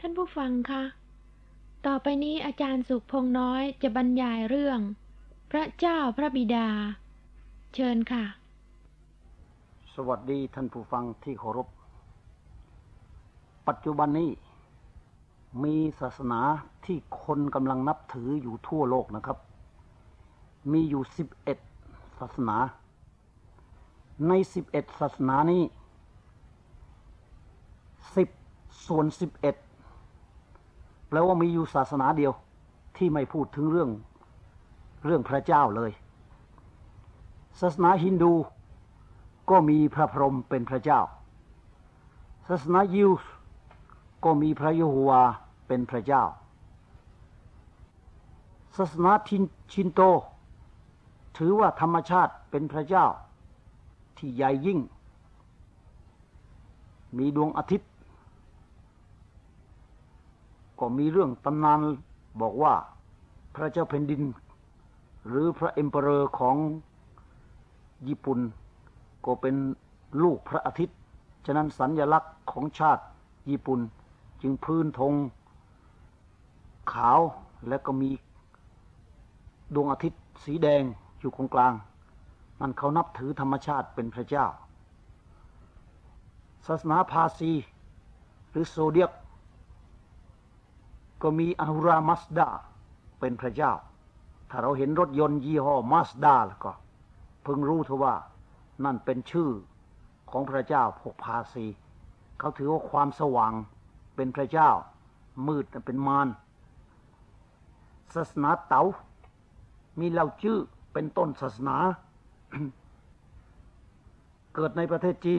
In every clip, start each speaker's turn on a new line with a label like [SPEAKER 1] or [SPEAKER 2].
[SPEAKER 1] ท่านผู้ฟังคะต่อไปนี้อาจารย์สุขพงษ์น้อยจะบรรยายเรื่องพระเจ้าพระบิดาเชิญค่ะ
[SPEAKER 2] สวัสดีท่านผู้ฟังที่เคารพปัจจุบันนี้มีศาสนาที่คนกำลังนับถืออยู่ทั่วโลกนะครับมีอยู่11ศาสนาใน11ศาสนานี้10ส่วน11แปลว่ามีอยู่ศาสนาเดียวที่ไม่พูดถึงเรื่องพระเจ้าเลยศาสนาฮินดูก็มีพระพรหมเป็นพระเจ้าศาสนายิวก็มีพระยะโฮวาเป็นพระเจ้าศาสนาชินโตถือว่าธรรมชาติเป็นพระเจ้าที่ใหญ่ยิ่งมีดวงอาทิตย์ก็มีเรื่องตำนานบอกว่าพระเจ้าแผ่นดินหรือพระเอ็มเปอเรอร์ของญี่ปุ่นก็เป็นลูกพระอาทิตย์ฉะนั้นสัญลักษณ์ของชาติญี่ปุ่นจึงพื้นธงขาวและก็มีดวงอาทิตย์สีแดงอยู่ตรงกลางนั่นเขานับถือธรรมชาติเป็นพระเจ้าศาสนาพาสีหรือโซเดียกก็มีอนุรามัสดาเป็นพระเจ้าถ้าเราเห็นรถยนต์ยี่ห้อมัสดาแล้วก็เพิ่งรู้เถอะว่านั่นเป็นชื่อของพระเจ้าพวกพาสีเขาถือว่าความสว่างเป็นพระเจ้ามืดเป็นมารศาสนาเต๋ามีเหล่าจื้อเป็นต้นศาสนา เกิดในประเทศจีน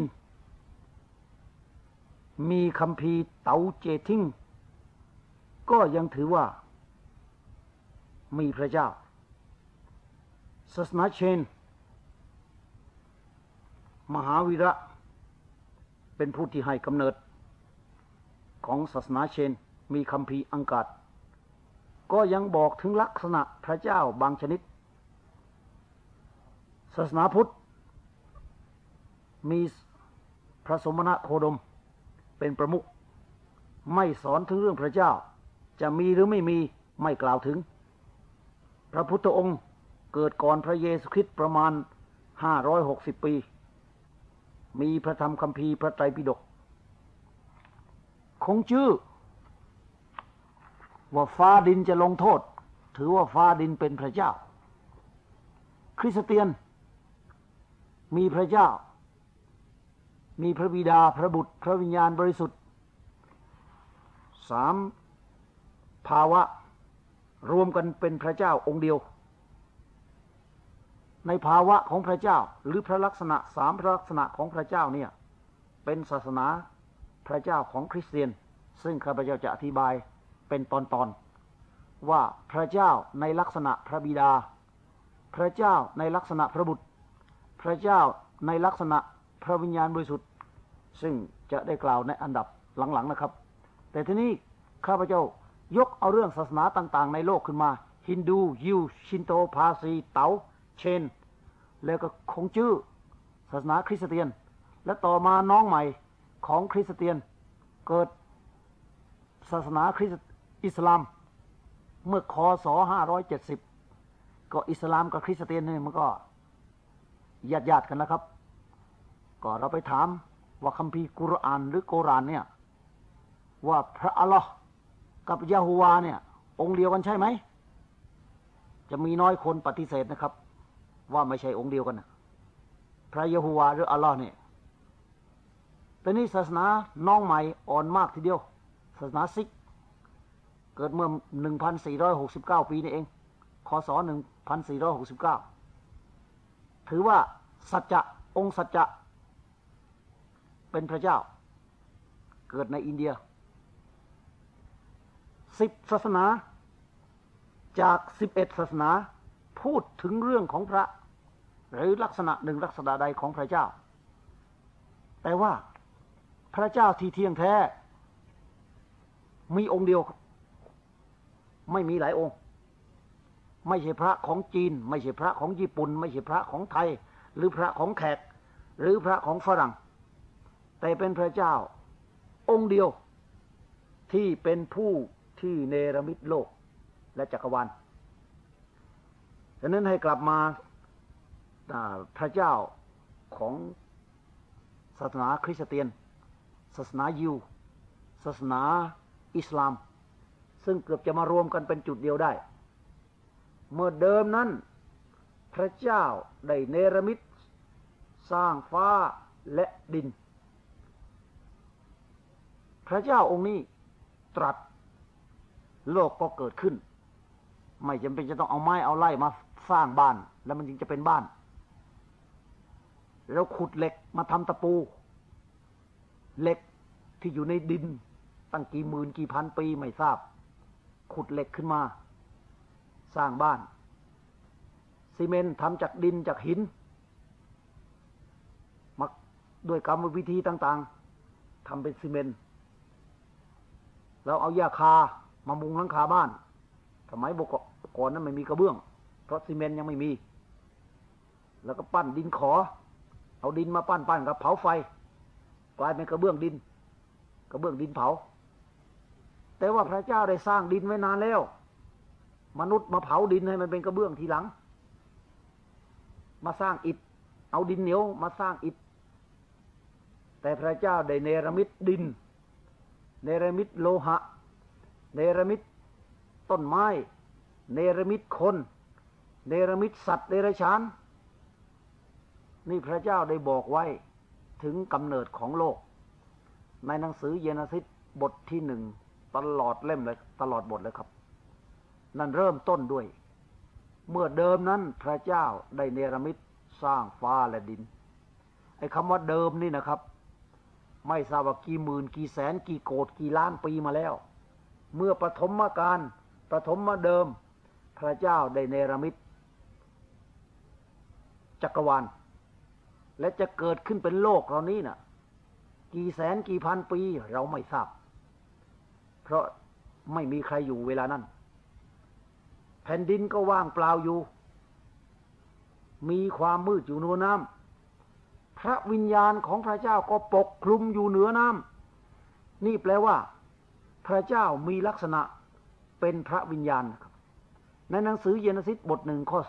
[SPEAKER 2] มีคัมภีร์เต๋าเจทิงก็ยังถือว่ามีพระเจ้าศาสนาเชนมหาวีระเป็นผู้ที่ให้กำเนิดของศาสนาเชนมีคัมภีร์อังกฤษก็ยังบอกถึงลักษณะพระเจ้าบางชนิดศาสนาพุทธมีพระสมณโคดมเป็นประมุขไม่สอนถึงเรื่องพระเจ้าจะมีหรือไม่มีไม่กล่าวถึงพระพุทธองค์เกิดก่อนพระเยซูคริสต์ประมาณ560ปีมีพระธรรมคัมภีร์พระไตรปิฎกคงชื่อว่าฟ้าดินจะลงโทษถือว่าฟ้าดินเป็นพระเจ้าคริสเตียนมีพระเจ้ามีพระบิดาพระบุตรพระวิญญาณบริสุทธิ์3ภาวะรวมกันเป็นพระเจ้าองค์เดียวในภาวะของพระเจ้าหรือพระลักษณะ3พระลักษณะของพระเจ้าเนี่ยเป็นศาสนาพระเจ้าของคริสเตียนซึ่งข้าพเจ้าจะอธิบายเป็นตอนๆว่าพระเจ้าในลักษณะพระบิดาพระเจ้าในลักษณะพระบุตรพระเจ้าในลักษณะพระวิญญาณบริสุทธิ์ซึ่งจะได้กล่าวในอันดับหลังๆนะครับแต่ทีนี้ข้าพเจ้ายกเอาเรื่องศาสนาต่างๆในโลกขึ้นมาฮินดูยิวชินโตพาสีเต๋าเชนแล้วก็คงจื้อศาสนาคริสเตียนและต่อมาน้องใหม่ของคริสเตียนเกิดศาสนาอิสลามเมื่อคศ570ก็อิสลามกับคริสเตียนนี่มันก็ญาติกันแล้วครับก็เราไปถามว่าคัมภีร์กุรอานหรือโกรานเนี่ยว่าพระอัลลอฮ์กับยะโฮวาเนี่ยองค์เดียวกันใช่ไหมจะมีน้อยคนปฏิเสธนะครับว่าไม่ใช่องค์เดียวกันนะพระยะโฮวาหรืออัลลอฮ์เนี่ยแต่นี่ศาสนาน้องใหม่อ่อนมากทีเดียวศาสนาซิกเกิดเมื่อ 1,469 ปีนี่เองคศ1,469ถือว่าสัจจะองค์สัจจะเป็นพระเจ้าเกิดในอินเดีย10ศาสนาจาก11ศาสนาพูดถึงเรื่องของพระหรือลักษณะหนึ่งลักษณะใดของพระเจ้าแต่ว่าพระเจ้าที่เที่ยงแท้มีองค์เดียวไม่มีหลายองค์ไม่ใช่พระของจีนไม่ใช่พระของญี่ปุ่นไม่ใช่พระของไทยหรือพระของแขกหรือพระของฝรั่งแต่เป็นพระเจ้าองค์เดียวที่เป็นผู้ที่เนรมิตโลกและจักรวาลฉะนั้นให้กลับมาพระเจ้าของศาสนาคริสเตียนศาสนายิวศาสนาอิสลามซึ่งเกือบจะมารวมกันเป็นจุดเดียวได้เมื่อเดิมนั้นพระเจ้าได้เนรมิตสร้างฟ้าและดินพระเจ้าองค์นี้ตรัสโลกก็เกิดขึ้นไม่จำเป็นจะต้องเอาไม้เอาไร่มาสร้างบ้านแล้วมันจึงจะเป็นบ้านเราขุดเหล็กมาทำตะปูเหล็กที่อยู่ในดินตั้งกี่หมื่นกี่พันปีไม่ทราบขุดเหล็กขึ้นมาสร้างบ้านซีเมนต์ทำจากดินจากหินมาด้วยกรรมวิธีต่างๆทำเป็นซีเมนต์แล้วเอาหญ้าคามามุงหลังคาบ้านสมัยก่อนนั้นไม่มีกระเบื้องเพราะซีเมนต์ยังไม่มีแล้วก็ปั้นดินขอเอาดินมาปั้นกับเผาไฟกลายเป็นกระเบื้องดินเผาแต่ว่าพระเจ้าได้สร้างดินไว้นานแล้วมนุษย์มาเผาดินให้มันเป็นกระเบื้องทีหลังมาสร้างอิฐเอาดินเหนียวมาสร้างอิฐแต่พระเจ้าได้เนรมิตดินเนรมิตโลหะเนรมิตต้นไม้เนรมิตคนเนรมิตสัตว์เดรัจฉานนี่พระเจ้าได้บอกไว้ถึงกำเนิดของโลกในหนังสือเยเนซิสบทที่1ตลอดเล่มเลยตลอดบทเลยครับนั่นเริ่มต้นด้วยเมื่อเดิมนั้นพระเจ้าได้เนรมิตสร้างฟ้าและดินไอ้คำว่าเดิมนี่นะครับไม่ทราบว่ากี่หมื่นกี่แสนกี่โกฏกี่ล้านปีมาแล้วเมื่อปฐมกาลปฐมเดิมพระเจ้าได้เนรมิตจักรวาลและจะเกิดขึ้นเป็นโลกเรานี้น่ะกี่แสนกี่พันปีเราไม่ทราบเพราะไม่มีใครอยู่เวลานั้นแผ่นดินก็ว่างเปล่าอยู่มีความมืดอยู่เหนือน้ำพระวิญญาณของพระเจ้าก็ปกคลุมอยู่เหนือน้ำนี่แปลว่าพระเจ้ามีลักษณะเป็นพระวิญญาณในหนังสือเยเนซิสบท1ข้อ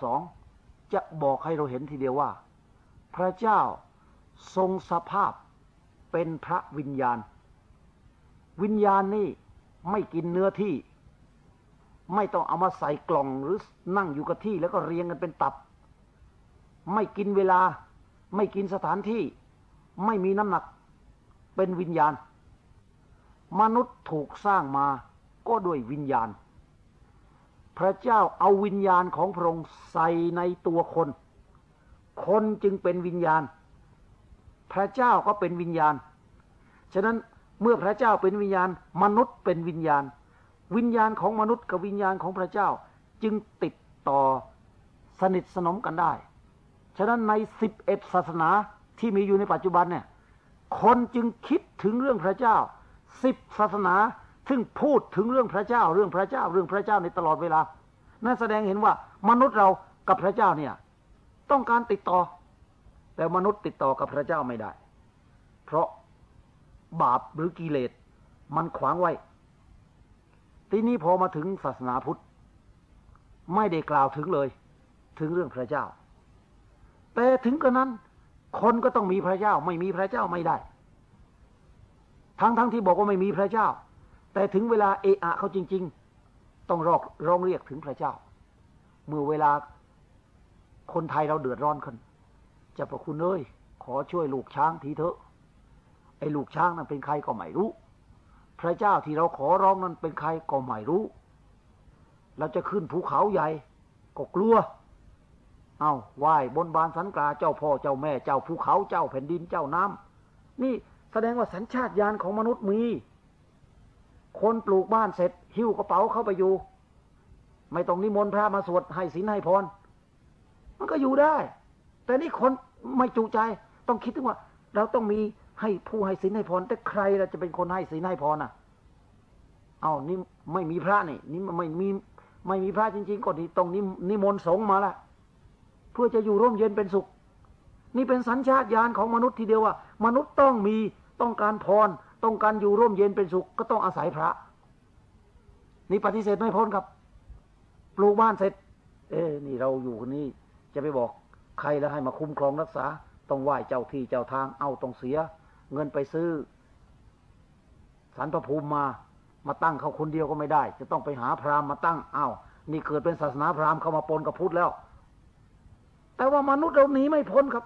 [SPEAKER 2] 2จะบอกให้เราเห็นทีเดียวว่าพระเจ้าทรงสภาพเป็นพระวิญญาณวิญญาณนี่ไม่กินเนื้อที่ไม่ต้องเอามาใส่กล่องหรือนั่งอยู่กับที่แล้วก็เรียงกันเป็นตับไม่กินเวลาไม่กินสถานที่ไม่มีน้ำหนักเป็นวิญญาณมนุษย์ถูกสร้างมาก็ด้วยวิญญาณพระเจ้าเอาวิญญาณของพระองค์ใส่ในตัวคนคนจึงเป็นวิญญาณพระเจ้าก็เป็นวิญญาณฉะนั้นเมื่อพระเจ้าเป็นวิญญาณมนุษย์เป็นวิญญาณวิญญาณของมนุษย์กับวิญญาณของพระเจ้าจึงติดต่อสนิทสนมกันได้ฉะนั้นใน11ศาสนาที่มีอยู่ในปัจจุบันเนี่ยคนจึงคิดถึงเรื่องพระเจ้า10ศาสนาซึ่งพูดถึงเรื่องพระเจ้าในตลอดเวลานั่นแสดงเห็นว่ามนุษย์เรากับพระเจ้าเนี่ยต้องการติดต่อแต่มนุษย์ติดต่อกับพระเจ้าไม่ได้เพราะบาปหรือกิเลสมันขวางไว้ทีนี้พอมาถึงศาสนาพุทธไม่ได้กล่าวถึงเลยถึงเรื่องพระเจ้าแต่ถึงกระนั้นคนก็ต้องมีพระเจ้าไม่มีพระเจ้าไม่ได้ทั้งที่บอกว่าไม่มีพระเจ้าแต่ถึงเวลาเอะอะเขาจริงๆต้องร้องเรียกถึงพระเจ้าเมื่อเวลาคนไทยเราเดือดร้อนขึ้นเจ้าพระคุณเอ้ยขอช่วยลูกช้างทีเถอะไอ้ลูกช้างนั้นเป็นใครก็ไม่รู้พระเจ้าที่เราขอร้องนั้นเป็นใครก็ไม่รู้เราจะขึ้นภูเขาใหญ่ก็กลัวไหว้บนบานสันกาเจ้าพ่อเจ้าแม่เจ้าภูเขาเจ้าแผ่นดินเจ้าน้ำนี่แสดงว่าสัญชาตญาณของมนุษย์มีคนปลูกบ้านเสร็จหิ้วกระเป๋าเข้าไปอยู่ไม่ต้องนิมนต์พระมาสวดให้ศีลให้พรมันก็อยู่ได้แต่นี่คนไม่จูใจต้องคิดถึงว่าเราต้องมีให้ผู้ให้ศีลให้พรแต่ใครเราจะเป็นคนให้ศีลให้พรนี่ไม่มีพระนี่ไม่มีพระจริงๆก็นี่ต้องนิมนต์สงฆ์มาละเพื่อจะอยู่ร่มเย็นเป็นสุขนี่เป็นสัญชาตญาณของมนุษย์ทีเดียวว่ามนุษย์ต้องการพรต้องการอยู่ร่มเย็นเป็นสุขก็ต้องอาศัยพระนี่ปฏิเสธไม่พ้นครับปลูกบ้านเสร็จนี่เราอยู่คนนี้จะไปบอกใครแล้วให้มาคุ้มครองรักษาต้องไหว้เจ้าที่เจ้าทางเอาต้องเสียเงินไปซื้อศาลพระภูมิมาตั้งเขาคนเดียวก็ไม่ได้จะต้องไปหาพราหมณ์มาตั้งนี่เกิดเป็นศาสนาพราหมณ์เข้ามาปนกับพุทธแล้วแต่ว่ามนุษย์เราหนีไม่พ้นครับ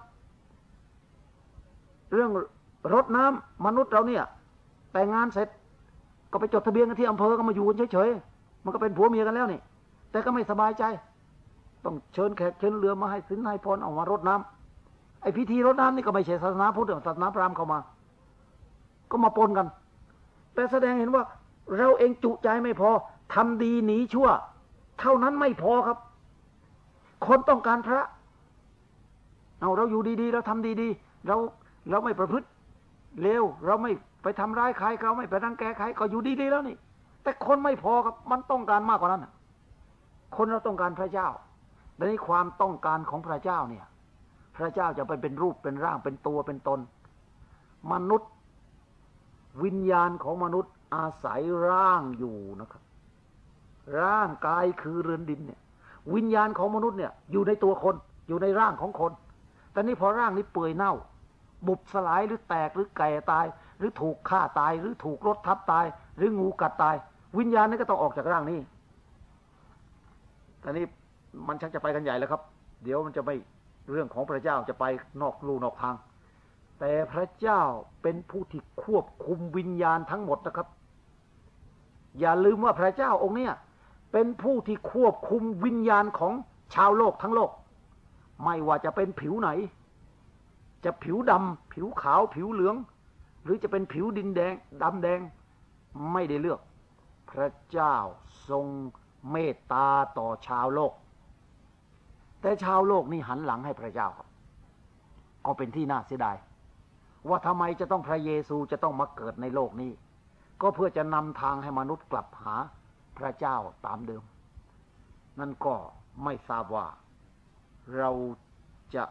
[SPEAKER 2] เรื่องรดน้ำมนุษย์เราเนี่ยแต่งงานเสร็จก็ไปจดทะเบียนกันที่อำเภอก็มาอยู่กันเฉยๆมันก็เป็นผัวเมียกันแล้วนี่แต่ก็ไม่สบายใจต้องเชิญแขกเชิญเรือมาให้สินให้พรเอามารดน้ำไอ้พิธีรดน้ำนี่ก็ไม่ใช่ศาสนาพุทธศาสนาพราหมณ์เข้ามาก็มาปนกันแต่แสดงเห็นว่าเราเองจุใจไม่พอทำดีหนีชั่วเท่านั้นไม่พอครับคนต้องการพระเราอยู่ดีๆเราทำดีๆเราไม่ประพฤติเลวเราไม่ไปทำร้ายใครเราไม่ไปรังแกใครก็อยู่ดีๆแล้วนี่แต่คนไม่พอครับมันต้องการมากกว่านั้นคนเราต้องการพระเจ้าแต่ในความต้องการของพระเจ้าเนี่ยพระเจ้าจะไปเป็นรูปเป็นร่างเป็นตัวเป็นตนมนุษย์วิญญาณของมนุษย์อาศัยร่างอยู่นะครับร่างกายคือเรือนดินเนี่ยวิญญาณของมนุษย์เนี่ยอยู่ในตัวคนอยู่ในร่างของคนแต่นี่พอร่างนี้เปื่อยเน่าบุบสลายหรือแตกหรือแก่ตายหรือถูกฆ่าตายหรือถูกรถทับตายหรืองูกัดตายวิญญาณนี้ก็ต้องออกจากร่างนี้แต่นี่มันชักจะไปกันใหญ่แล้วครับเดี๋ยวมันจะไม่เรื่องของพระเจ้าจะไปนอกลู่นอกทางแต่พระเจ้าเป็นผู้ที่ควบคุมวิญญาณทั้งหมดนะครับอย่าลืมว่าพระเจ้าองค์นี้เป็นผู้ที่ควบคุมวิญญาณของชาวโลกทั้งโลกไม่ว่าจะเป็นผิวไหนจะผิวดำผิวขาวผิวเหลืองหรือจะเป็นผิวดินแดงดำแดงไม่ได้เลือกพระเจ้าทรงเมตตาต่อชาวโลกแต่ชาวโลกนี่หันหลังให้พระเจ้าครับก็เป็นที่น่าเสียดายว่าทำไมจะต้องพระเยซูจะต้องมาเกิดในโลกนี้ก็เพื่อจะนำทางให้มนุษย์กลับหาพระเจ้าตามเดิมนั่นก็ไม่ทราบว่าเราจะ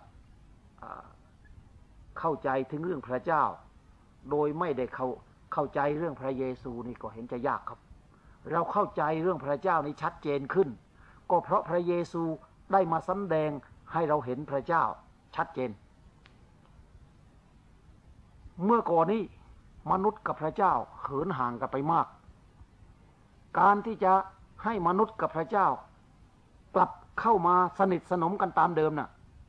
[SPEAKER 2] เข้าใจถึงเรื่องพระเจ้าโดยไม่ได้เข้าใจเรื่องพระเยซูนี่ก็เห็นจะยากครับเราเข้าใจเรื่องพระเจ้านี่ชัดเจนขึ้นก็เพราะพระเยซูได้มาสำแดงให้เราเห็นพระเจ้าชัดเจนเมื่อก่อนนี้มนุษย์กับพระเจ้าเหินห่างกันไปมากการที่จะให้มนุษย์กับพระเจ้ากลับเข้ามาสนิทสนมกันตามเดิมน่ะ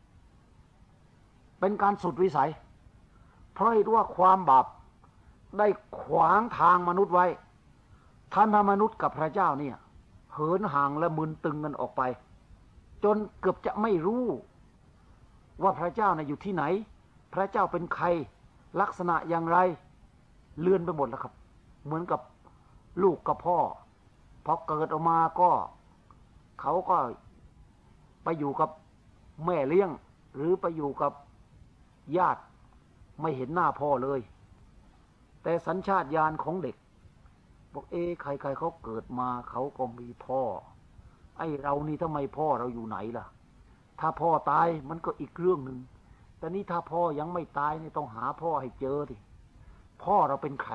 [SPEAKER 2] เป็นการสุดวิสัยเพราะว่าความบาปได้ขวางทางมนุษย์ไว้ทำให้มนุษย์กับพระเจ้าเนี่ยเหินห่างและมึนตึงกันออกไปจนเกือบจะไม่รู้ว่าพระเจ้าอยู่ที่ไหนพระเจ้าเป็นใครลักษณะอย่างไรเลื่อนไปหมดแล้วครับเหมือนกับลูกกับพ่อพอเกิดออกมาก็เขาก็ไปอยู่กับแม่เลี้ยงหรือไปอยู่กับญาติไม่เห็นหน้าพ่อเลยแต่สัญชาตญาณของเด็กบอกใครๆเขาเกิดมาเขาก็มีพ่อไอ้เรานี่ทำไมพ่อเราอยู่ไหนล่ะถ้าพ่อตายมันก็อีกเรื่องหนึ่งแต่นี่ถ้าพ่อยังไม่ตายนี่ต้องหาพ่อให้เจอดิพ่อเราเป็นใคร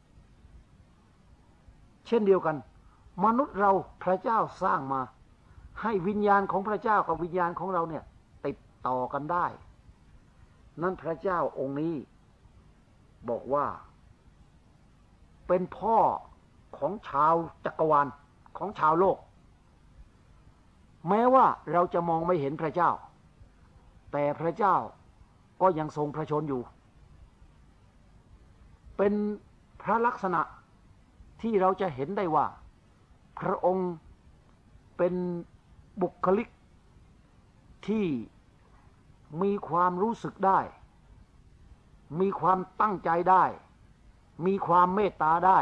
[SPEAKER 2] เช่นเดียวกันมนุษย์เราพระเจ้าสร้างมาให้วิญญาณของพระเจ้ากับวิญญาณของเราเนี่ยติดต่อกันได้นั่นพระเจ้าองค์นี้บอกว่าเป็นพ่อของชาวจักรวาลของชาวโลกแม้ว่าเราจะมองไม่เห็นพระเจ้าแต่พระเจ้าก็ยังทรงพระชนอยู่เป็นพระลักษณะที่เราจะเห็นได้ว่าพระองค์เป็นบุคลิกที่มีความรู้สึกได้มีความตั้งใจได้มีความเมตตาได้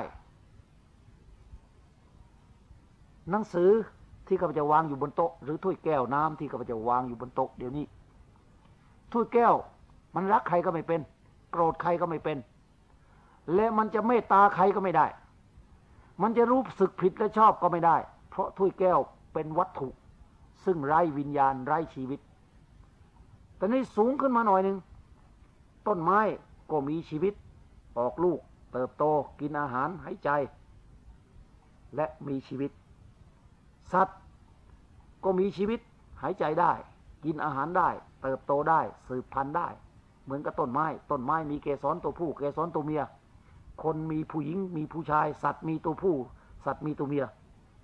[SPEAKER 2] หนังสือที่ข้าพเจ้าวางอยู่บนโต๊ะหรือถ้วยแก้วน้ำที่ข้าพเจ้าวางอยู่บนโต๊ะเดี๋ยวนี้ถ้วยแก้วมันรักใครก็ไม่เป็นโกรธใครก็ไม่เป็นและมันจะเมตตาใครก็ไม่ได้มันจะรู้สึกผิดและชอบก็ไม่ได้เพราะถ้วยแก้วเป็นวัตถุซึ่งไร้วิญญาณไร้ชีวิตแต่นี่สูงขึ้นมาหน่อยหนึ่งต้นไม้ก็มีชีวิตออกลูกเติบโตกินอาหารหายใจและมีชีวิตสัตว์ก็มีชีวิตหายใจได้กินอาหารได้เติบโตได้สืบพันธุ์ได้เหมือนกับต้นไม้มีเกสรตัวผู้เกสรตัวเมียคนมีผู้หญิงมีผู้ชายสัตว์มีตัวผู้สัตว์มีตัวเมีย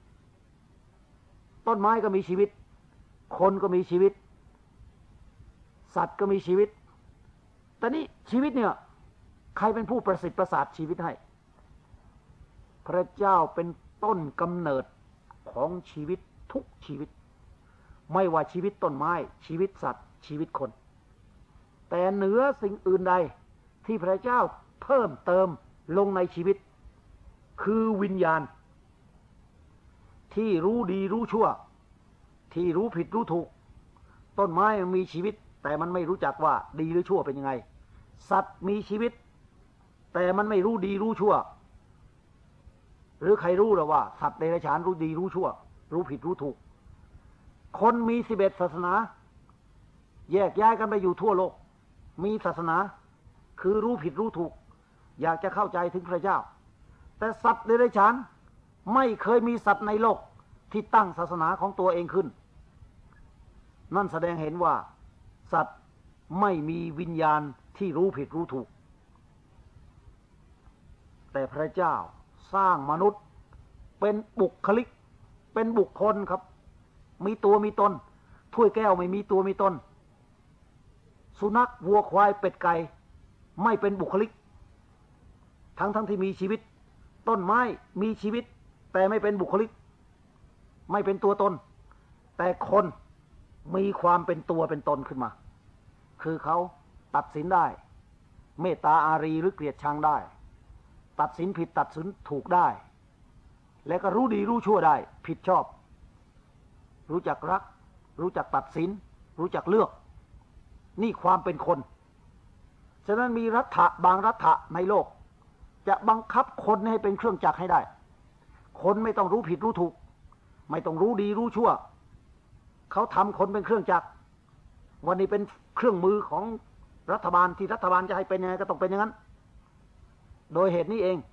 [SPEAKER 2] ต้นไม้ก็มีชีวิตคนก็มีชีวิตสัตว์ก็มีชีวิตแต่นี่ชีวิตเนี่ยใครเป็นผู้ประสิทธิ์ประสาทชีวิตให้พระเจ้าเป็นต้นกำเนิดของชีวิตทุกชีวิตไม่ว่าชีวิตต้นไม้ชีวิตสัตว์ชีวิตคนแต่เหนือสิ่งอื่นใดที่พระเจ้าเพิ่มเติมลงในชีวิตคือวิญญาณที่รู้ดีรู้ชั่วที่รู้ผิดรู้ถูกต้นไม้มันมีชีวิตแต่มันไม่รู้จักว่าดีหรือชั่วเป็นยังไงสัตว์มีชีวิตแต่มันไม่รู้ดีรู้ชั่วหรือใครรู้หรอว่าสัตว์เดรัจฉานรู้ดีรู้ชั่วรู้ผิดรู้ถูกคนมี11ศาสนาแยกย้ายกันไปอยู่ทั่วโลกมีศาสนาคือรู้ผิดรู้ถูกอยากจะเข้าใจถึงพระเจ้าแต่สัตว์เดรัจฉานไม่เคยมีสัตว์ในโลกที่ตั้งศาสนาของตัวเองขึ้นนั่นแสดงเห็นว่าสัตว์ไม่มีวิญญาณที่รู้ผิดรู้ถูกแต่พระเจ้าสร้างมนุษย์เป็นบุคลิกเป็นบุคคลครับมีตัวมีตนถ้วยแก้วไม่มีตัวมีตนสุนัขวัวควายเป็ดไก่ไม่เป็นบุคลิกทั้งที่มีชีวิตต้นไม้มีชีวิตแต่ไม่เป็นบุคลิกไม่เป็นตัวตนแต่คนมีความเป็นตัวเป็นตนขึ้นมาคือเขาตัดสินได้เมตตาอารีหรือเกลียดชังได้ตัดสินผิดตัดสินถูกได้และก็รู้ดีรู้ชั่วได้ผิดชอบรู้จักรักรู้จักตัดสินรู้จักเลือกนี่ความเป็นคนฉะนั้นมีรัฐะบางรัฐะในโลกจะบังคับคนให้เป็นเครื่องจักรให้ได้คนไม่ต้องรู้ผิดรู้ถูกไม่ต้องรู้ดีรู้ชั่วเขาทำคนเป็นเครื่องจักรวันนี้เป็นเครื่องมือของรัฐบาลที่รัฐบาลจะให้เป็นยังไงก็ต้องเป็นอย่างนั้นโดยเหตุนี้เอง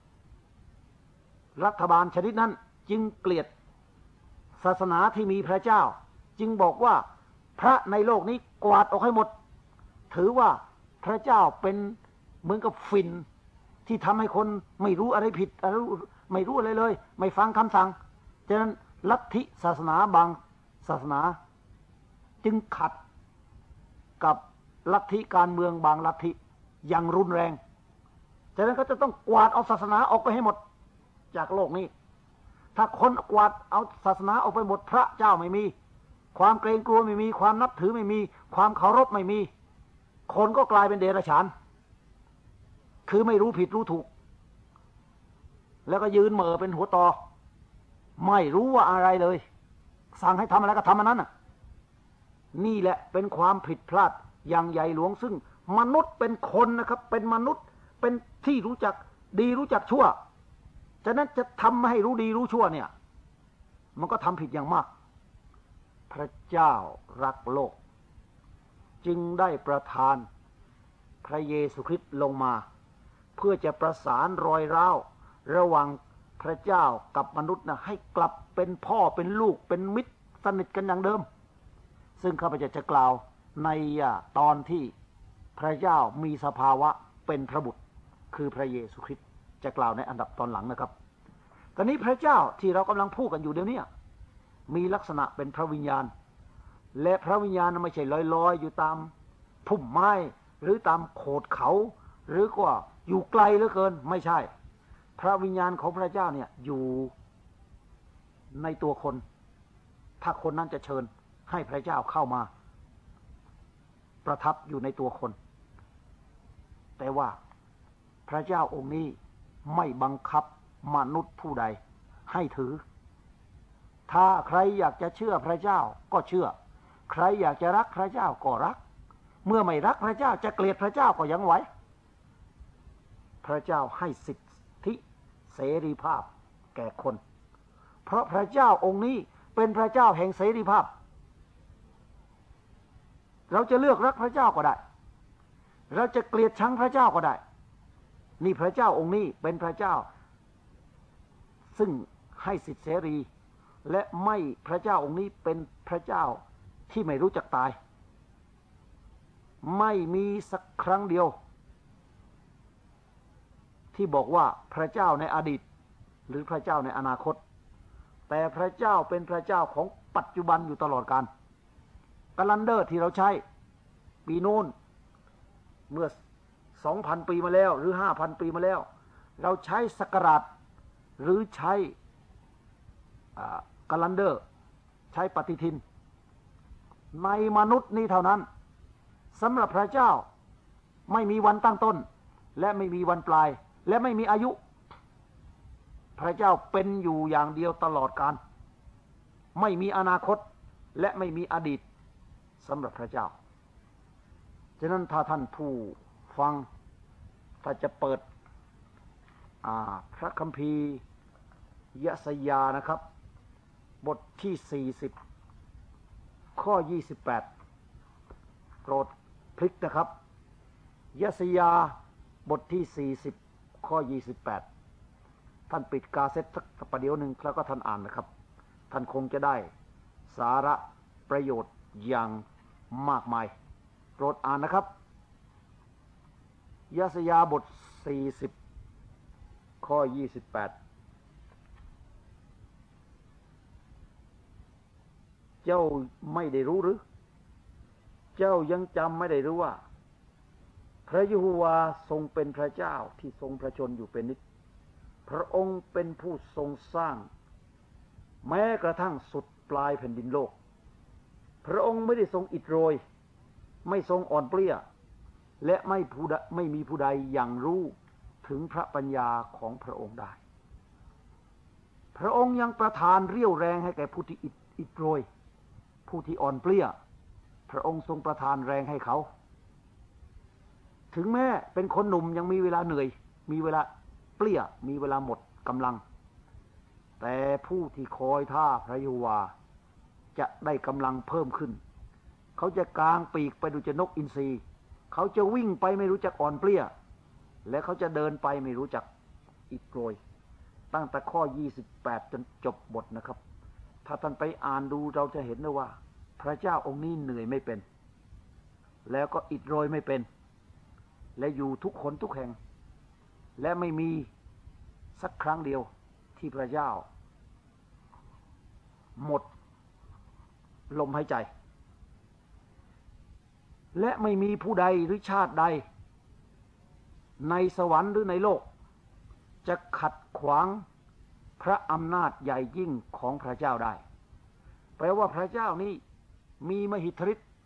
[SPEAKER 2] รัฐบาลชนิดนั้นจึงเกลียดศาสนาที่มีพระเจ้าจึงบอกว่าพระในโลกนี้กวาดออกให้หมดถือว่าพระเจ้าเป็นเหมือนกับฝิ่นที่ทำให้คนไม่รู้อะไรผิดไม่รู้อะไรเลยไม่ฟังคำสั่งฉะนั้นลัทธิศาสนาบางศาสนาจึงขัดกับลัทธิการเมืองบางลัทธิอย่างรุนแรงฉะนั้นเขาจะต้องกวาดเอาศาสนาออกไปให้หมดจากโลกนี้ถ้าคนกวาดเอาศาสนาออกไปหมดพระเจ้าไม่มีความเกรงกลัวไม่มีความนับถือไม่มีความเคารพไม่มีคนก็กลายเป็นเดรัจฉานคือไม่รู้ผิดรู้ถูกแล้วก็ยืนเหม่อเป็นหัวตอไม่รู้ว่าอะไรเลยสั่งให้ทำอะไรก็ทำอันนั้นน่ะนี่แหละเป็นความผิดพลาดอย่างใหญ่หลวงซึ่งมนุษย์เป็นคนนะครับเป็นมนุษย์เป็นที่รู้จักดีรู้จักชั่วฉะนั้นจะทำให้รู้ดีรู้ชั่วเนี่ยมันก็ทำผิดอย่างมากพระเจ้ารักโลกจึงได้ประทานพระเยซูคริสต์ลงมาเพื่อจะประสานรอยร้าวระหว่างพระเจ้ากับมนุษย์นะให้กลับเป็นพ่อเป็นลูกเป็นมิตรสนิทกันอย่างเดิมซึ่งข้าพเจ้าจะกล่าวในตอนที่พระเจ้ามีสภาวะเป็นพระบุตรคือพระเยซูคริสต์จะกล่าวในอันดับตอนหลังนะครับตอนนี้พระเจ้าที่เรากำลังพูดกันอยู่เดี๋ยวนี้มีลักษณะเป็นพระวิญญาณและพระวิญญาณไม่ใช่ลอยๆอยู่ตามพุ่มไม้หรือตามโขดเขาหรือก็อยู่ไกลเหลือเกินไม่ใช่พระวิญญาณของพระเจ้าเนี่ยอยู่ในตัวคนถ้าคนนั้นจะเชิญให้พระเจ้าเข้ามาประทับอยู่ในตัวคนแต่ว่าพระเจ้าองค์นี้ไม่บังคับมนุษย์ผู้ใดให้ถือถ้าใครอยากจะเชื่อพระเจ้าก็เชื่อใครอยากจะรักพระเจ้าก็รักเมื่อไม่รักพระเจ้าจะเกลียดพระเจ้าก็ยังไหวพระเจ้าให้สิทธิเสรีภาพแก่คนเพราะพระเจ้าองค์นี้เป็นพระเจ้าแห่งเสรีภาพเราจะเลือกรักพระเจ้าก็ได้เราจะเกลียดชังพระเจ้าก็ได้นี่พระเจ้าองค์นี้เป็นพระเจ้าซึ่งให้สิทธิเสรีและไม่พระเจ้าองค์นี้เป็นพระเจ้าที่ไม่รู้จักตายไม่มีสักครั้งเดียวที่บอกว่าพระเจ้าในอดีตหรือพระเจ้าในอนาคตแต่พระเจ้าเป็นพระเจ้าของปัจจุบันอยู่ตลอดกาลกาเลนเดอร์ที่เราใช้ปีนู้นเมื่อ 2,000 ปีมาแล้วหรือ 5,000 ปีมาแล้วเราใช้ศักราชหรือใช้กาเลนเดอร์ใช้ปฏิทินในมนุษย์นี้เท่านั้นสำหรับพระเจ้าไม่มีวันตั้งต้นและไม่มีวันปลายและไม่มีอายุพระเจ้าเป็นอยู่อย่างเดียวตลอดกาลไม่มีอนาคตและไม่มีอดีตสำหรับพระเจ้าฉะนั้นถ้าท่านผู้ฟังถ้าจะเปิดพระคัมภีร์ยะสยานะครับบทที่40ข้อ28โปรดพลิกนะครับยะสยาบทที่40ข้อ28ท่านปิดกาเซ็ตสักประเดี๋ยวหนึ่งแล้วก็ท่านอ่านนะครับท่านคงจะได้สาระประโยชน์อย่างมากมายโปรดอ่านนะครับยะสยาบท40ข้อ28เจ้าไม่ได้รู้หรือเจ้ายังจำไม่ได้รู้ว่าพระยะโฮวาทรงเป็นพระเจ้าที่ทรงพระชนอยู่เป็นนิจพระองค์เป็นผู้ทรงสร้างแม้กระทั่งสุดปลายแผ่นดินโลกพระองค์ไม่ได้ทรงอิดโรยไม่ทรงอ่อนเปลี้ยและไม่มีผู้ใดยังรู้ถึงพระปัญญาของพระองค์ได้พระองค์ยังประทานเรี่ยวแรงให้แก่ผู้ที่อิดโรยผู้ที่อ่อนเปลี้ยพระองค์ทรงประทานแรงให้เขาถึงแม้เป็นคนหนุ่มยังมีเวลาเหนื่อยมีเวลาเปลี้ยมีเวลาหมดกำลังแต่ผู้ที่คอยท่าพระยะโฮวาจะได้กำลังเพิ่มขึ้นเขาจะกางปีกไปดูจะนกอินทรีเขาจะวิ่งไปไม่รู้จักอ่อนเปลี้ยและเขาจะเดินไปไม่รู้จักอิดโรยตั้งแต่ข้อ28จนจบบทนะครับถ้าท่านไปอ่านดูเราจะเห็นได้ว่าพระเจ้าองค์นี้เหนื่อยไม่เป็นแล้วก็อิดโรยไม่เป็นและอยู่ทุกคนทุกแห่งและไม่มีสักครั้งเดียวที่พระเจ้าหมดลมหายใจและไม่มีผู้ใดหรือชาติใดในสวรรค์หรือในโลกจะขัดขวางพระอำนาจใหญ่ยิ่งของพระเจ้าได้แปลว่าพระเจ้านี้มีมหิทธิฤทธิ์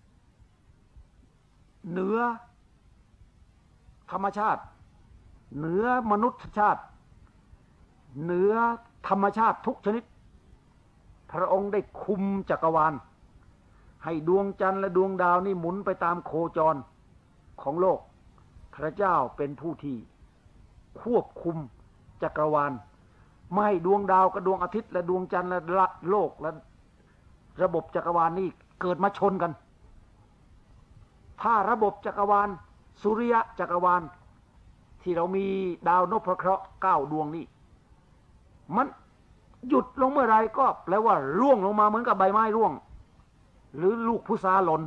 [SPEAKER 2] เหนือธรรมชาติเหนือมนุษยชาติเหนือธรรมชาติทุกชนิดพระองค์ได้คุมจักรวาลให้ดวงจันทร์และดวงดาวนี่หมุนไปตามโคจรของโลกพระเจ้าเป็นผู้ที่ควบคุมจักรวาลไม่ให้ดวงดาวกับดวงอาทิตย์และดวงจันทร์และโลกและระบบจักรวาลนี่เกิดมาชนกันถ้าระบบจักรวาลสุริยะจักรวาลที่เรามีดาวนพเคราะห์9ดวงนี่มันหยุดลงเมื่อไรก็แปลว่าร่วงลงมาเหมือนกับใบไม้ร่วงหรือลูกพุทราหล่น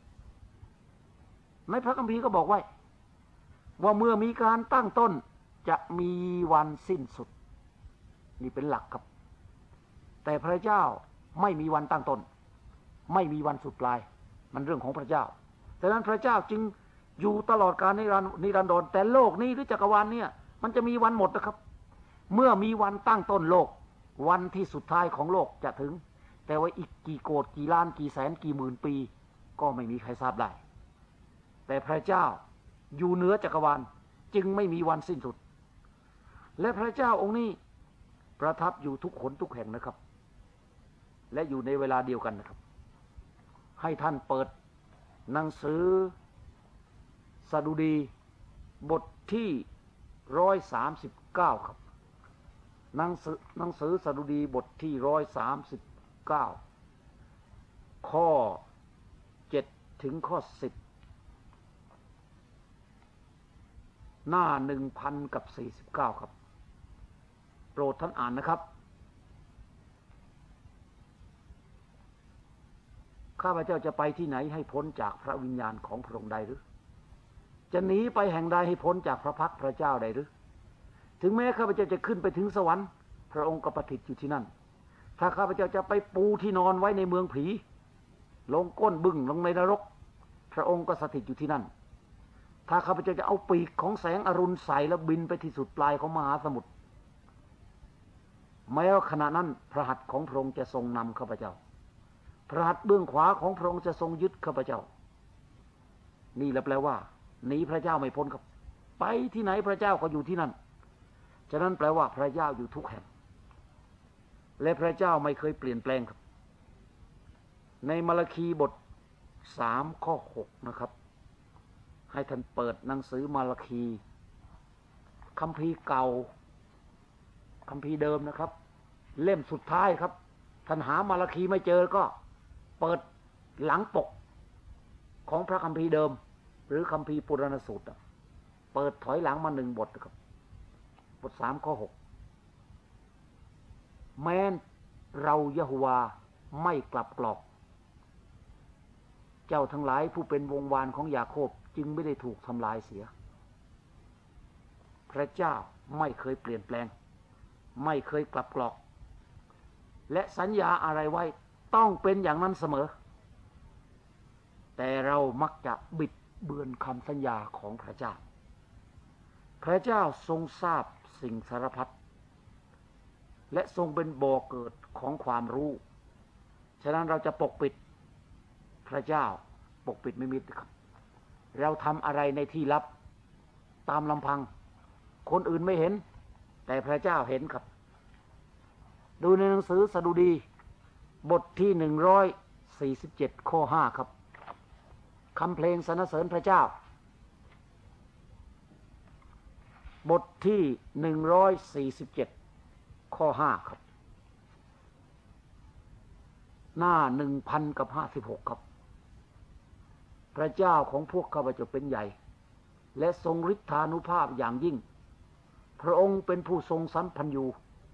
[SPEAKER 2] ในพระคัมภีร์ก็บอกไว้ว่าเมื่อมีการตั้งต้นจะมีวันสิ้นสุดนี่เป็นหลักครับแต่พระเจ้าไม่มีวันตั้งต้นไม่มีวันสุดปลายมันเรื่องของพระเจ้าดังนั้นพระเจ้าจึงอยู่ตลอดกาลนิรันดรแต่โลกนี้หรือจักรวาลเนี่ยมันจะมีวันหมดนะครับเมื่อมีวันตั้งต้นโลกวันที่สุดท้ายของโลกจะถึงแต่ว่าอีกกี่โกฏกี่ล้านกี่แสนกี่หมื่นปีก็ไม่มีใครทราบได้แต่พระเจ้าอยู่เหนือจักรวาลจึงไม่มีวันสิ้นสุดและพระเจ้าองค์นี้ประทับอยู่ทุกหนทุกแห่งนะครับและอยู่ในเวลาเดียวกันนะครับให้ท่านเปิดหนังสือสดุดีบทที่139ครับหนังสือสดุดีบทที่139ข้อ7ถึงข้อ10หน้า1049ครับโปรดท่านอ่านนะครับข้าพเจ้าจะไปที่ไหนให้พ้นจากพระวิญญาณของพระองค์ใดหรือจะหนีไปแห่งใดให้พ้นจากพระพักพระเจ้าใดหรือถึงแม้ข้าพเจ้าจะขึ้นไปถึงสวรรค์พระองค์ก็ประทิษอยู่ที่นั่นถ้าข้าพเจ้าจะไปปูที่นอนไว้ในเมืองผีลงก้นบึ้งลงในนรกพระองค์ก็สถิตอยู่ที่นั่นถ้าข้าพเจ้าจะเอาปีกของแสงอรุณใส่แล้วบินไปที่สุดปลายของมหาสมุทรแม้ว่าขณะนั้นพระหัตถ์ของพระองค์จะทรงนำข้าพเจ้าพระหัตถ์เบื้องขวาของพระองค์จะทรงยึดข้าพเจ้านี่แหละแปลว่าหนีพระเจ้าไม่พ้นครับไปที่ไหนพระเจ้าก็อยู่ที่นั่นฉะนั้นแปลว่าพระเจ้าอยู่ทุกแห่งและพระเจ้าไม่เคยเปลี่ยนแปลงครับในมาระคีบท3 ข้อ 6นะครับให้ท่านเปิดหนังสือมาระคีคัมภีร์เก่าคัมภีร์เดิมนะครับเล่มสุดท้ายครับท่านหามาระคีไม่เจอก็เปิดหลังปกของพระคัมภีร์เดิมหรือคัมภีร์ปุราณสูตรเปิดถอยหลังมา1 บทครับบท3 ข้อ 6แม้นเรายะโฮวาไม่กลับกรอกเจ้าทั้งหลายผู้เป็นวงวานของยาโคบจึงไม่ได้ถูกทำลายเสียพระเจ้าไม่เคยเปลี่ยนแปลงไม่เคยกลับกรอกและสัญญาอะไรไว้ต้องเป็นอย่างนั้นเสมอแต่เรามักจะบิดเบือนคำสัญญาของพระเจ้าพระเจ้าทรงทราบสิ่งสารพัดและทรงเป็นบ่อเกิดของความรู้ฉะนั้นเราจะปกปิดพระเจ้าปกปิดไม่มิดครับเราทำอะไรในที่ลับตามลำพังคนอื่นไม่เห็นแต่พระเจ้าเห็นครับดูในหนังสือสดุดีบทที่147 ข้อ 5ครับคำเพลงสรรเสริญพระเจ้าบทที่147 ข้อ 5ครับหน้า 1056 ครับพระเจ้าของพวกข้าพเจ้าเป็นใหญ่และทรงฤทธานุภาพอย่างยิ่งพระองค์เป็นผู้ทรงสัมพันธ์อยู่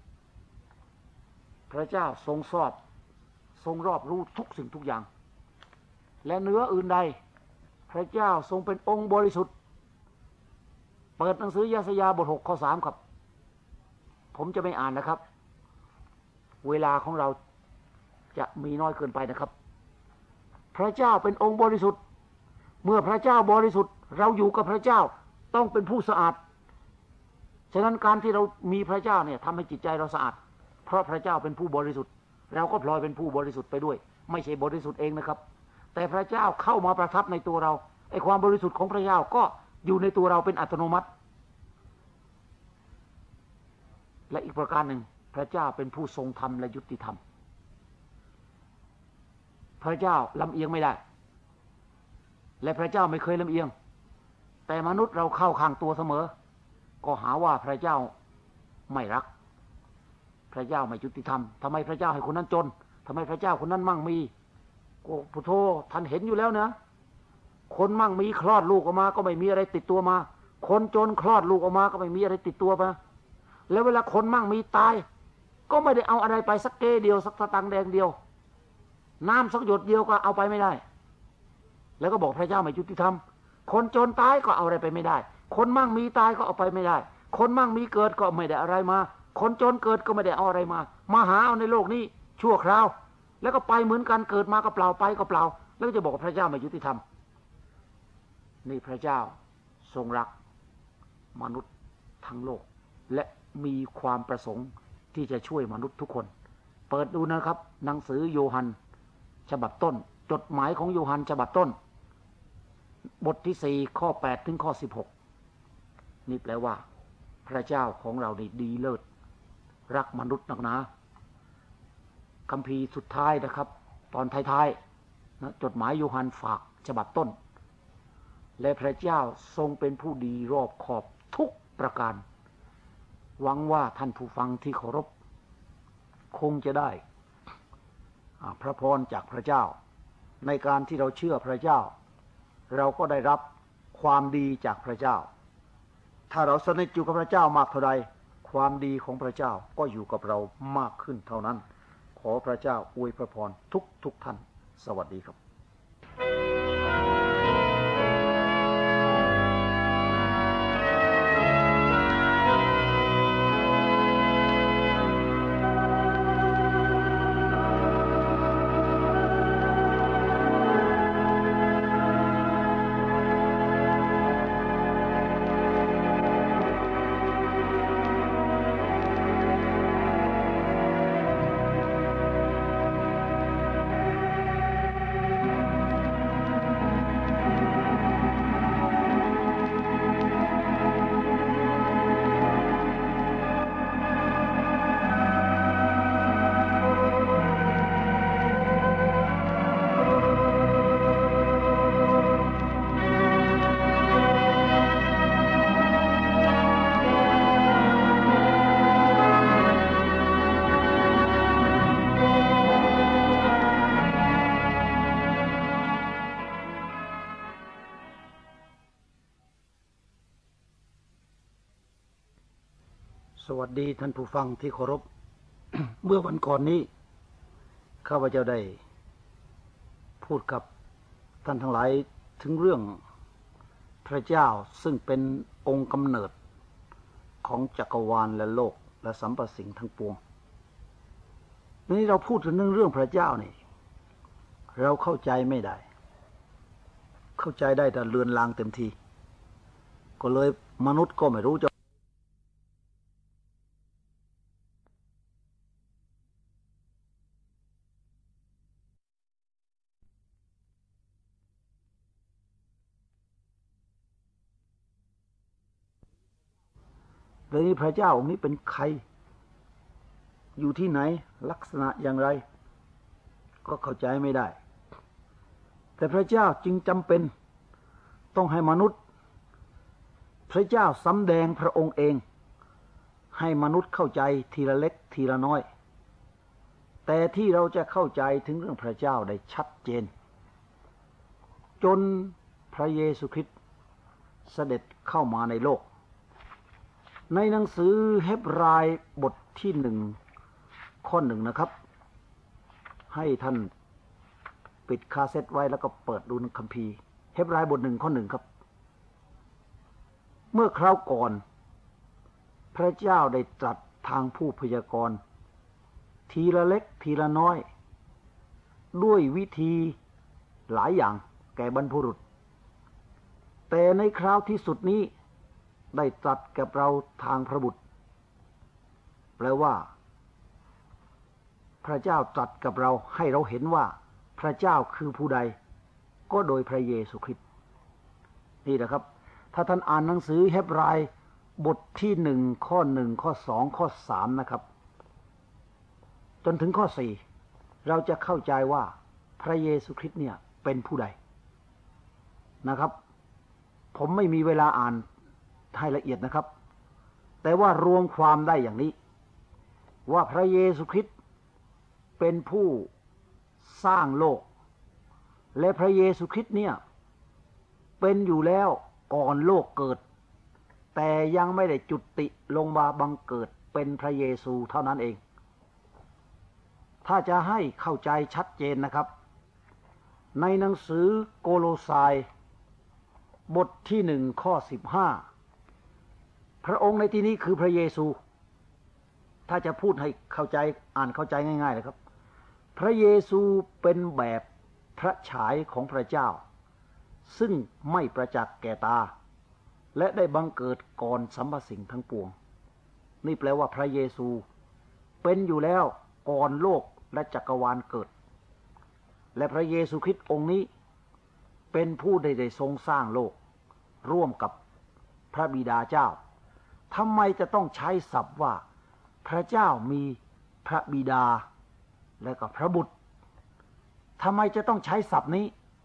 [SPEAKER 2] พระเจ้าทรงทรงรอบรู้ทุกสิ่งทุกอย่างและเหนืออื่นใดพระเจ้าทรงเป็นองค์บริสุทธิ์เปิดหนังสือยะสยาบท6 ข้อ 3ครับผมจะไม่อ่านนะครับเวลาของเราจะมีน้อยเกินไปนะครับพระเจ้าเป็นองค์บริสุทธิ์เมื่อพระเจ้าบริสุทธิ์เราอยู่กับพระเจ้าต้องเป็นผู้สะอาดฉะนั้นการที่เรามีพระเจ้าเนี่ยทำให้จิตใจเราสะอาดเพราะพระเจ้าเป็นผู้บริสุทธิ์เราก็พลอยเป็นผู้บริสุทธิ์ไปด้วยไม่ใช่บริสุทธิ์เองนะครับแต่พระเจ้าเข้ามาประทับในตัวเราไอ้ความบริสุทธิ์ของพระเจ้าก็อยู่ในตัวเราเป็นอัตโนมัติและอีกประการหนึ่งพระเจ้าเป็นผู้ทรงธรรมและยุติธรรมพระเจ้าลำเอียงไม่ได้และพระเจ้าไม่เคยลำเอียงแต่มนุษย์เราเข้าข้างตัวเสมอก็หาว่าพระเจ้าไม่รักพระเจ้าไม่ยุติธรรมทำไมพระเจ้าให้คนนั้นจนทำไมพระเจ้าคนนั้นมั่งมีโอ้พุทโธท่านเห็นอยู่แล้วนะคนมั่งมีคลอดลูกออกมาก็ไม่มีอะไรติดตัวมาคนจนคลอดลูกออกมาก็ไม่มีอะไรติดตัวมาแล้วเวลาคนมั่งมีตายก็ไม่ได้เอาอะไรไปสักเกเดียวสักตะตังแดงเดียวน้ำสักหยดเดียวก็เอาไปไม่ได้แล้วก็บอกพระเจ้าไม่ยุติธรรมคนจนตายก็เอาอะไรไปไม่ได้คนมั่งมีตายก็เอาไปไม่ได้คนมั่งมีเกิดก็ไม่ได้อะไรมาคนจนเกิดก็ไม่ได้เอาอะไรมาหาเอาในโลกนี้ชั่วคราวแล้วก็ไปเหมือนกันเกิดมาก็เปล่าไปก็เปล่าแล้วก็จะบอกพระเจ้าไม่ยุติธรรมนี่พระเจ้าทรงรักมนุษย์ทั้งโลกและมีความประสงค์ที่จะช่วยมนุษย์ทุกคนเปิดดูนะครับหนังสือโยฮันฉบับต้นจดหมายของโยฮันฉบับต้นบทที่4 ข้อ 8 ถึงข้อ 16นี่แปลว่าพระเจ้าของเรานี่ดีเลิศรักมนุษย์นักหนาคัมภีร์สุดท้ายนะครับตอนท้ายๆนะจดหมายโยฮันฝากฉบับต้นและพระเจ้าทรงเป็นผู้ดีรอบขอบทุกประการหวังว่าท่านผู้ฟังที่เคารพคงจะได้พระพรจากพระเจ้าในการที่เราเชื่อพระเจ้าเราก็ได้รับความดีจากพระเจ้าถ้าเราสนิทอยู่กับพระเจ้ามากเท่าใดความดีของพระเจ้าก็อยู่กับเรามากขึ้นเท่านั้นขอพระเจ้าอวยพระพรทุกท่านสวัสดีครับสวัสดีท่านผู้ฟังที่เคารพ เมื่อวันก่อนนี้ข้าพเจ้าได้พูดกับท่านทั้งหลายถึงเรื่องพระเจ้าซึ่งเป็นองค์กำเนิดของจักรวาลและโลกและสรรพสิ่งทั้งปวงนี้เราพูดถึงเรื่องพระเจ้านี่เราเข้าใจไม่ได้เข้าใจได้แต่เลือนลางเต็มทีก็เลยมนุษย์ก็ไม่รู้จะเลยนี่พระเจ้าองค์นี้เป็นใครอยู่ที่ไหนลักษณะอย่างไรก็เข้าใจไม่ได้แต่พระเจ้าจึงจำเป็นต้องให้มนุษย์พระเจ้าสำแดงพระองค์เองให้มนุษย์เข้าใจทีละเล็กทีละน้อยแต่ที่เราจะเข้าใจถึงเรื่องพระเจ้าได้ชัดเจนจนพระเยซูคริสต์เสด็จเข้ามาในโลกในหนังสือเฮบรายบทที่1 ข้อ 1นะครับให้ท่านปิดคาเซ็ตไว้แล้วก็เปิดดูในคัมภีร์เฮบรายบท1 ข้อ 1ครับเมื่อคราวก่อนพระเจ้าได้ตรัสทางผู้พยากรณ์ทีละเล็กทีละน้อยด้วยวิธีหลายอย่างแก่บรรพบุรุษแต่ในคราวที่สุดนี้ได้ตรัสกับเราทางพระบุตรแปลว่าพระเจ้าตรัสกับเราให้เราเห็นว่าพระเจ้าคือผู้ใดก็โดยพระเยซูคริสต์นี่นะครับถ้าท่านอ่านหนังสือเฮบรายบทที่1 ข้อ 1 ข้อ 2 ข้อ 3นะครับจนถึงข้อ 4เราจะเข้าใจว่าพระเยซูคริสต์เนี่ยเป็นผู้ใดนะครับผมไม่มีเวลาอ่านให้ละเอียดนะครับแต่ว่ารวมความได้อย่างนี้ว่าพระเยซูคริสต์เป็นผู้สร้างโลกและพระเยซูคริสต์เนี่ยเป็นอยู่แล้วก่อนโลกเกิดแต่ยังไม่ได้จุติลงมาบังเกิดเป็นพระเยซูเท่านั้นเองถ้าจะให้เข้าใจชัดเจนนะครับในหนังสือโกโลสายบทที่1 ข้อ 15พระองค์ในที่นี้คือพระเยซูถ้าจะพูดให้เข้าใจอ่านเข้าใจง่ายๆเลยครับพระเยซูเป็นแบบพระฉายของพระเจ้าซึ่งไม่ประจักษ์แก่ตาและได้บังเกิดก่อนสรรพสิ่งทั้งปวงนี่แปลว่าพระเยซูเป็นอยู่แล้วก่อนโลกและจักรวาลเกิดและพระเยซูคริสต์องค์นี้เป็นผู้ได้ทรงสร้างโลกร่วมกับพระบิดาเจ้าทำไมจะต้องใช้ศัพท์ว่าพระเจ้ามีพระบิดาและก็พระบุตรทำไมจะต้องใช้ศัพท์นี้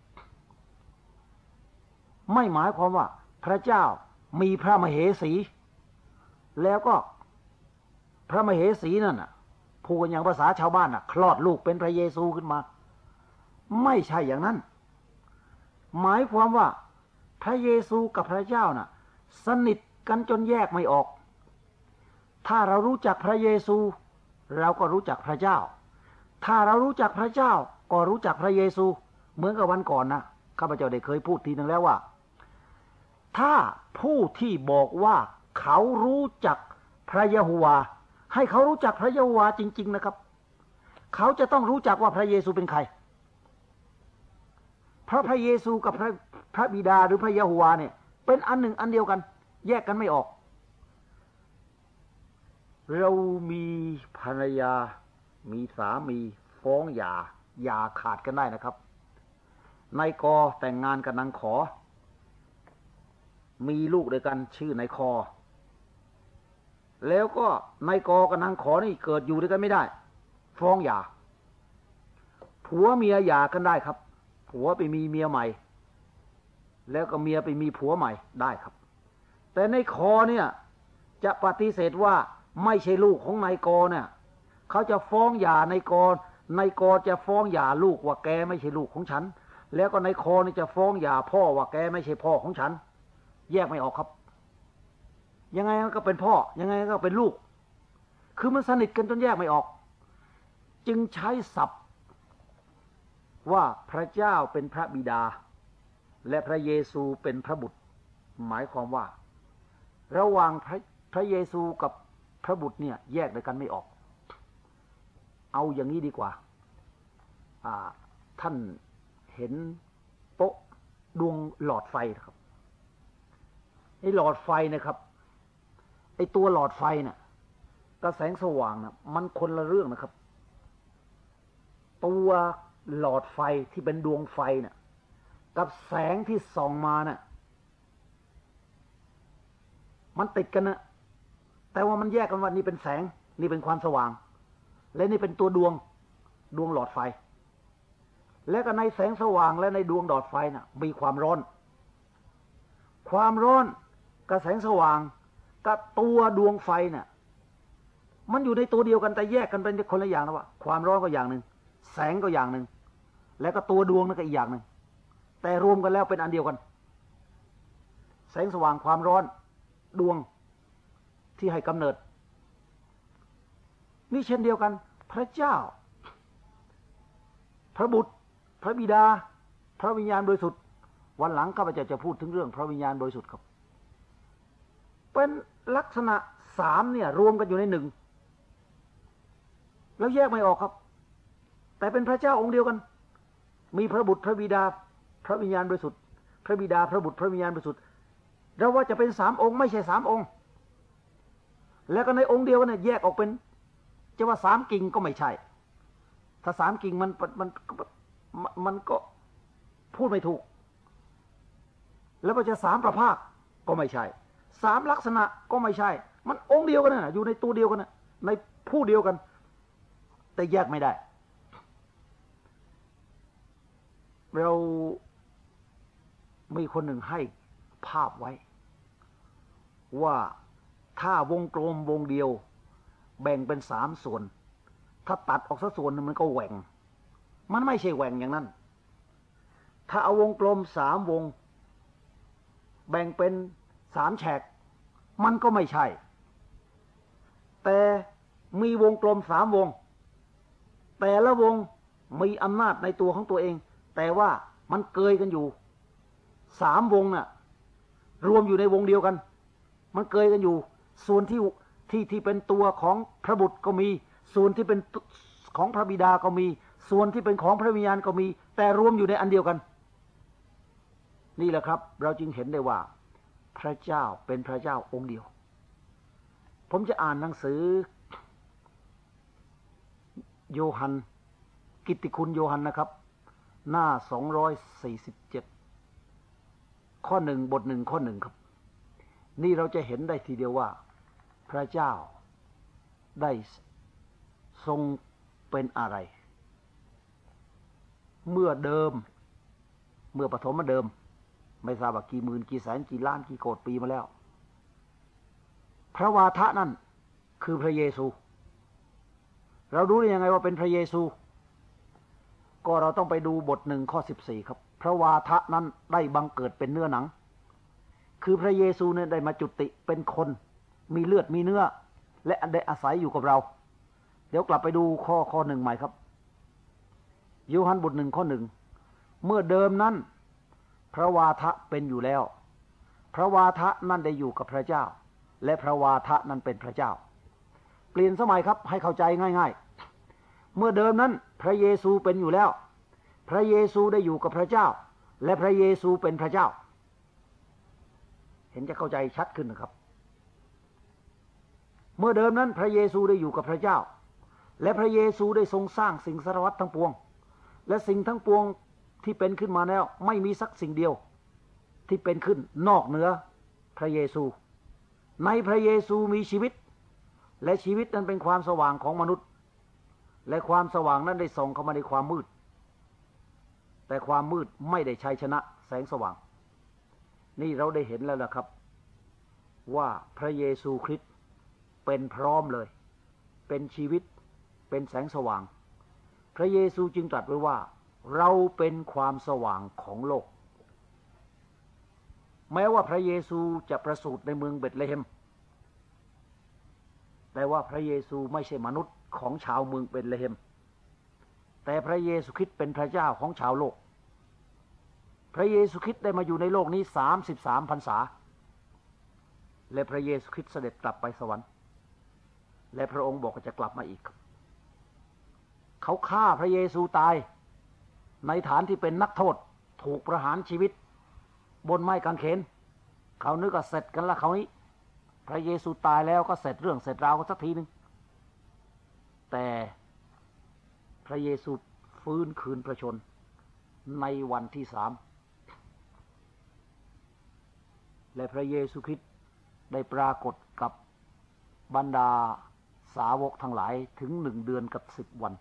[SPEAKER 2] ไม่หมายความว่าพระเจ้ามีพระมเหสีแล้วก็พระมเหสีนั่นน่ะพูดอย่างภาษาชาวบ้านน่ะคลอดลูกเป็นพระเยซูขึ้นมาไม่ใช่อย่างนั้นหมายความว่าพระเยซูกับพระเจ้าน่ะสนิทกันจนแยกไม่ออกถ้าเรารู้จักพระเยซูเราก็รู้จักพระเจ้าถ้าเรารู้จักพระเจ้าก็รู้จักพระเยซูเหมือนกับวันก่อนนะข้าพเจ้าได้เคยพูดทีนึงแล้วว่าถ้าผู้ที่บอกว่าเขารู้จักพระยะโฮวาให้เขารู้จักพระยะโฮวาจริงๆนะครับเขาจะต้องรู้จักว่าพระเยซูเป็นใครเพราะพระเยซูกับพระบิดาหรือพระยะโฮวาเนี่ยเป็นอันหนึ่งอันเดียวกันแยกกันไม่ออกเรามีภรรยามีสามีฟ้องหย่าขาดกันได้นะครับนายกแต่งงานกับนางขอมีลูกด้วยกันชื่อนายคอแล้วก็นายกกับนางขอนี่เกิดอยู่ด้วยกันไม่ได้ฟ้องหย่าผัวเมียหย่ากันได้ครับผัวไปมีเมียใหม่แล้วก็เมียไปมีผัวใหม่ได้ครับแต่นายคอเนี่ยจะปฏิเสธว่าไม่ใช่ลูกของนายกเนี่ยเขาจะฟ้องหย่านายกจะฟ้องหย่าลูกว่าแกไม่ใช่ลูกของฉันแล้วก็นายคอนี่จะฟ้องหย่าพ่อว่าแกไม่ใช่พ่อของฉันแยกไม่ออกครับยังไงก็เป็นพ่อยังไงก็เป็นลูกคือมันสนิทกันจนแยกไม่ออกจึงใช้ศัพท์ว่าพระเจ้าเป็นพระบิดาและพระเยซูเป็นพระบุตรหมายความว่าระหว่างพระเยซูกับพระบุตรเนี่ยแยกด้วยกันไม่ออกเอาอย่างนี้ดีกว่าท่านเห็นโป๊ะดวงหลอดไฟครับไอ้หลอดไฟนะครับไอ้ตัวหลอดไฟเนี่ยกระแสงสว่างนะมันคนละเรื่องนะครับตัวหลอดไฟที่เป็นดวงไฟเนี่ยกับแสงที่ส่องมาเนี่ยมันติดกันนะแต่ว่ามันแยกกันว่านี่เป็นแสงนี่เป็นความสว่างและนี่เป็นตัวดวงหลอดไฟและก็ในแสงสว่างและในดวงหลอดไฟน่ะมีความร้อนกับแสงสว่างกับตัวดวงไฟน่ะมันอยู่ในตัวเดียวกันแต่แยกกันเป็นคนละอย่างนะว่าความร้อนก็อย่างหนึ่งแสงก็อย่างหนึ่งแล้วก็ตัวดวงนั่นก็อีกอย่างหนึ่งแต่รวมกันแล้วเป็นอันเดียวกันแสงสว่างความร้อนดวงที่ให้กำเนิดนี่เช่นเดียวกันพระเจ้าพระบุตรพระบิดาพระวิญญาณบริสุทธิ์วันหลังข้าพเจ้าจะพูดถึงเรื่องพระวิญญาณบริสุทธิ์ครับเป็นลักษณะสามเนี่ยรวมกันอยู่ในหนึ่งแล้วแยกไม่ออกครับแต่เป็นพระเจ้าองค์เดียวกันมีพระบุตรพระบิดาพระวิญญาณบริสุทธิ์พระบิดาพระบุตรพระวิญญาณบริสุทธิ์เราว่าจะเป็นสามองค์ไม่ใช่สามองค์แล้วก็ในองค์เดียวกันเนี่ยแยกออกเป็นจะว่าสามกิ่งก็ไม่ใช่ถ้าสามกิ่งมันก็พูดไม่ถูกแล้วก็จะสามประภาคก็ไม่ใช่สามลักษณะก็ไม่ใช่มันองค์เดียวกันนะอยู่ในตัวเดียวกันนะในผู้เดียวกันแต่แยกไม่ได้เรามีคนหนึ่งให้ภาพไว้ว่าถ้าวงกลมวงเดียวแบ่งเป็นสามส่วนถ้าตัดออกสักส่วนนึงมันก็แหว่งมันไม่ใช่แหว่งอย่างนั้นถ้าเอาวงกลมสามวงแบ่งเป็นสามแฉกมันก็ไม่ใช่แต่มีวงกลมสามวงแต่ละวงมีอำนาจในตัวของตัวเองแต่ว่ามันเกยกันอยู่สามวงน่ะรวมอยู่ในวงเดียวกันมันเกยกันอยู่ส่วนที่เป็นตัวของพระบุตรก็มีส่วนที่เป็นของพระบิดาก็มีส่วนที่เป็นของพระวิญญาณก็มีแต่รวมอยู่ในอันเดียวกันนี่แหละครับเราจึงเห็นได้ว่าพระเจ้าเป็นพระเจ้าองค์เดียวผมจะอ่านหนังสือโยฮันกิตติคุณโยฮันนะครับหน้า247ข้อ1บท1ข้อ1ครับนี่เราจะเห็นได้ทีเดียวว่าพระเจ้าได้ทรงเป็นอะไรเมื่อปฐมเดิมไม่ทราบว่ากี่หมื่นกี่แสนกี่ล้านกี่โกฏปีมาแล้วพระวาทะนั่นคือพระเยซูเรารู้ได้ยังไงว่าเป็นพระเยซูก็เราต้องไปดูบท1ข้อ14ครับพระวาทะนั้นได้บังเกิดเป็นเนื้อหนังคือพระเยซูเนี่ยได้มาจุติเป็นคนมีเลือดมีเนื้อและได้อาศัยอยู่กับเราเดี๋ยวกลับไปดูข้อ1ใหม่ครับโยฮันบท1 ข้อ 1เมื่อเดิมนั้นพระวาทะเป็นอยู่แล้วพระวาทะนั่นได้อยู่กับพระเจ้าและพระวาทะนั้นเป็นพระเจ้าเปลี่ยนสมัยครับให้เข้าใจง่ายๆเมื่อเดิมนั้นพระเยซูเป็นอยู่แล้วพระเยซูได้อยู่กับพระเจ้าและพระเยซูเป็นพระเจ้าเห็นจะเข้าใจชัดขึ้นนะครับเมื่อเดิมนั้นพระเยซูได้อยู่กับพระเจ้าและพระเยซูได้ทรงสร้างสิ่งสารพัดทั้งปวงและสิ่งทั้งปวงที่เป็นขึ้นมาแล้วไม่มีสักสิ่งเดียวที่เป็นขึ้นนอกเหนือพระเยซูในพระเยซูมีชีวิตและชีวิตนั้นเป็นความสว่างของมนุษย์และความสว่างนั้นได้ส่องเข้ามาในความมืดแต่ความมืดไม่ได้ชัยชนะแสงสว่างนี่เราได้เห็นแล้วล่ะครับว่าพระเยซูคริสต์เป็นพร้อมเลยเป็นชีวิตเป็นแสงสว่างพระเยซูจึงตรัสไว้ว่าเราเป็นความสว่างของโลกแม้ว่าพระเยซูจะประสูติในเมืองเบธเลเฮมแต่ว่าพระเยซูไม่ใช่มนุษย์ของชาวเมืองเบธเลเฮมแต่พระเยซูคริสต์เป็นพระเจ้าของชาวโลกพระเยซูคริสต์ได้มาอยู่ในโลกนี้33 พรรษาและพระเยซูคริสต์เสด็จกลับไปสวรรค์และพระองค์บอกว่าจะกลับมาอีกเขาฆ่าพระเยซูตายในฐานที่เป็นนักโทษถูกประหารชีวิตบนไม้กางเขนเขานึกว่าเสร็จกันละเขานี้พระเยซูตายแล้วก็เสร็จเรื่องเสร็จราวกันสักทีนึงแต่พระเยซูฟื้นคืนพระชนในวันที่3และพระเยซูคริสต์ได้ปรากฏกับบรรดาสาวกทั้งหลายถึง1 เดือนกับ10 วัน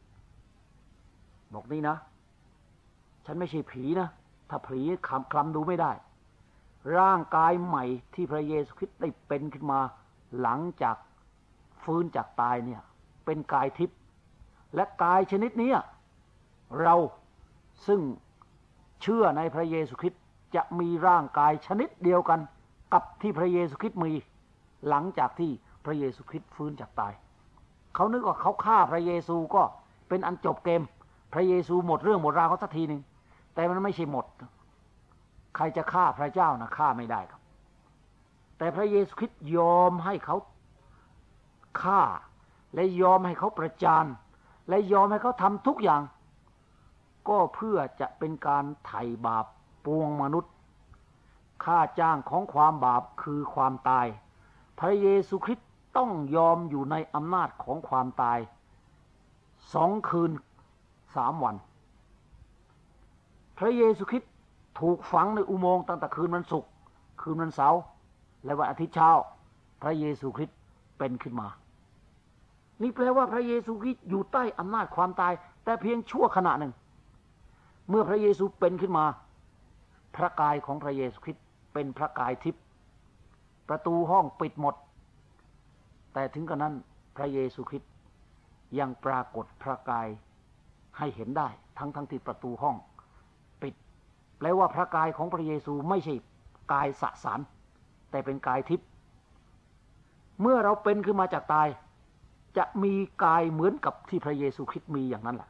[SPEAKER 2] บอกนี่นะฉันไม่ใช่ผีนะถ้าผีคลำดูไม่ได้ร่างกายใหม่ที่พระเยซูคริสต์ได้เป็นขึ้นมาหลังจากฟื้นจากตายเนี่ยเป็นกายทิพย์และกายชนิดนี้เราซึ่งเชื่อในพระเยซูคริสต์จะมีร่างกายชนิดเดียวกันกับที่พระเยซูคริสต์มีหลังจากที่พระเยซูคริสต์ฟื้นจากตายเขานึกว่าเขาฆ่าพระเยซูก็เป็นอันจบเกมพระเยซูหมดเรื่องหมดราวเขาสักทีนึงแต่มันไม่ใช่หมดใครจะฆ่าพระเจ้านะฆ่าไม่ได้ครับแต่พระเยซูคริสต์ยอมให้เขาฆ่าและยอมให้เขาประจานและยอมให้เขาทำทุกอย่างก็เพื่อจะเป็นการไถ่บาปปวงมนุษย์ค่าจ้างของความบาปคือความตายพระเยซูคริสต์ต้องยอมอยู่ในอำนาจของความตาย2 คืน 3 วันพระเยซูคริสต์ถูกฝังในอุโมงค์ตั้งแต่คืนวันศุกร์คืนวันเสาร์และวันอาทิตย์เช้าพระเยซูคริสต์เป็นขึ้นมานี่แปลว่าพระเยซูคริสต์อยู่ใต้อำนาจความตายแต่เพียงชั่วขณะหนึ่งเมื่อพระเยซูเป็นขึ้นมาพระกายของพระเยซูคริสต์เป็นพระกายทิพย์ประตูห้องปิดหมดแต่ถึงกระนั้นพระเยซูคริสต์ยังปรากฏพระกายให้เห็นได้ทั้งที่ประตูห้องปิดแปลว่าพระกายของพระเยซูไม่ใช่กายสสารแต่เป็นกายทิพย์เมื่อเราเป็นขึ้นมาจากตายจะมีกายเหมือนกับที่พระเยซูคริสต์มีอย่างนั้นแหละ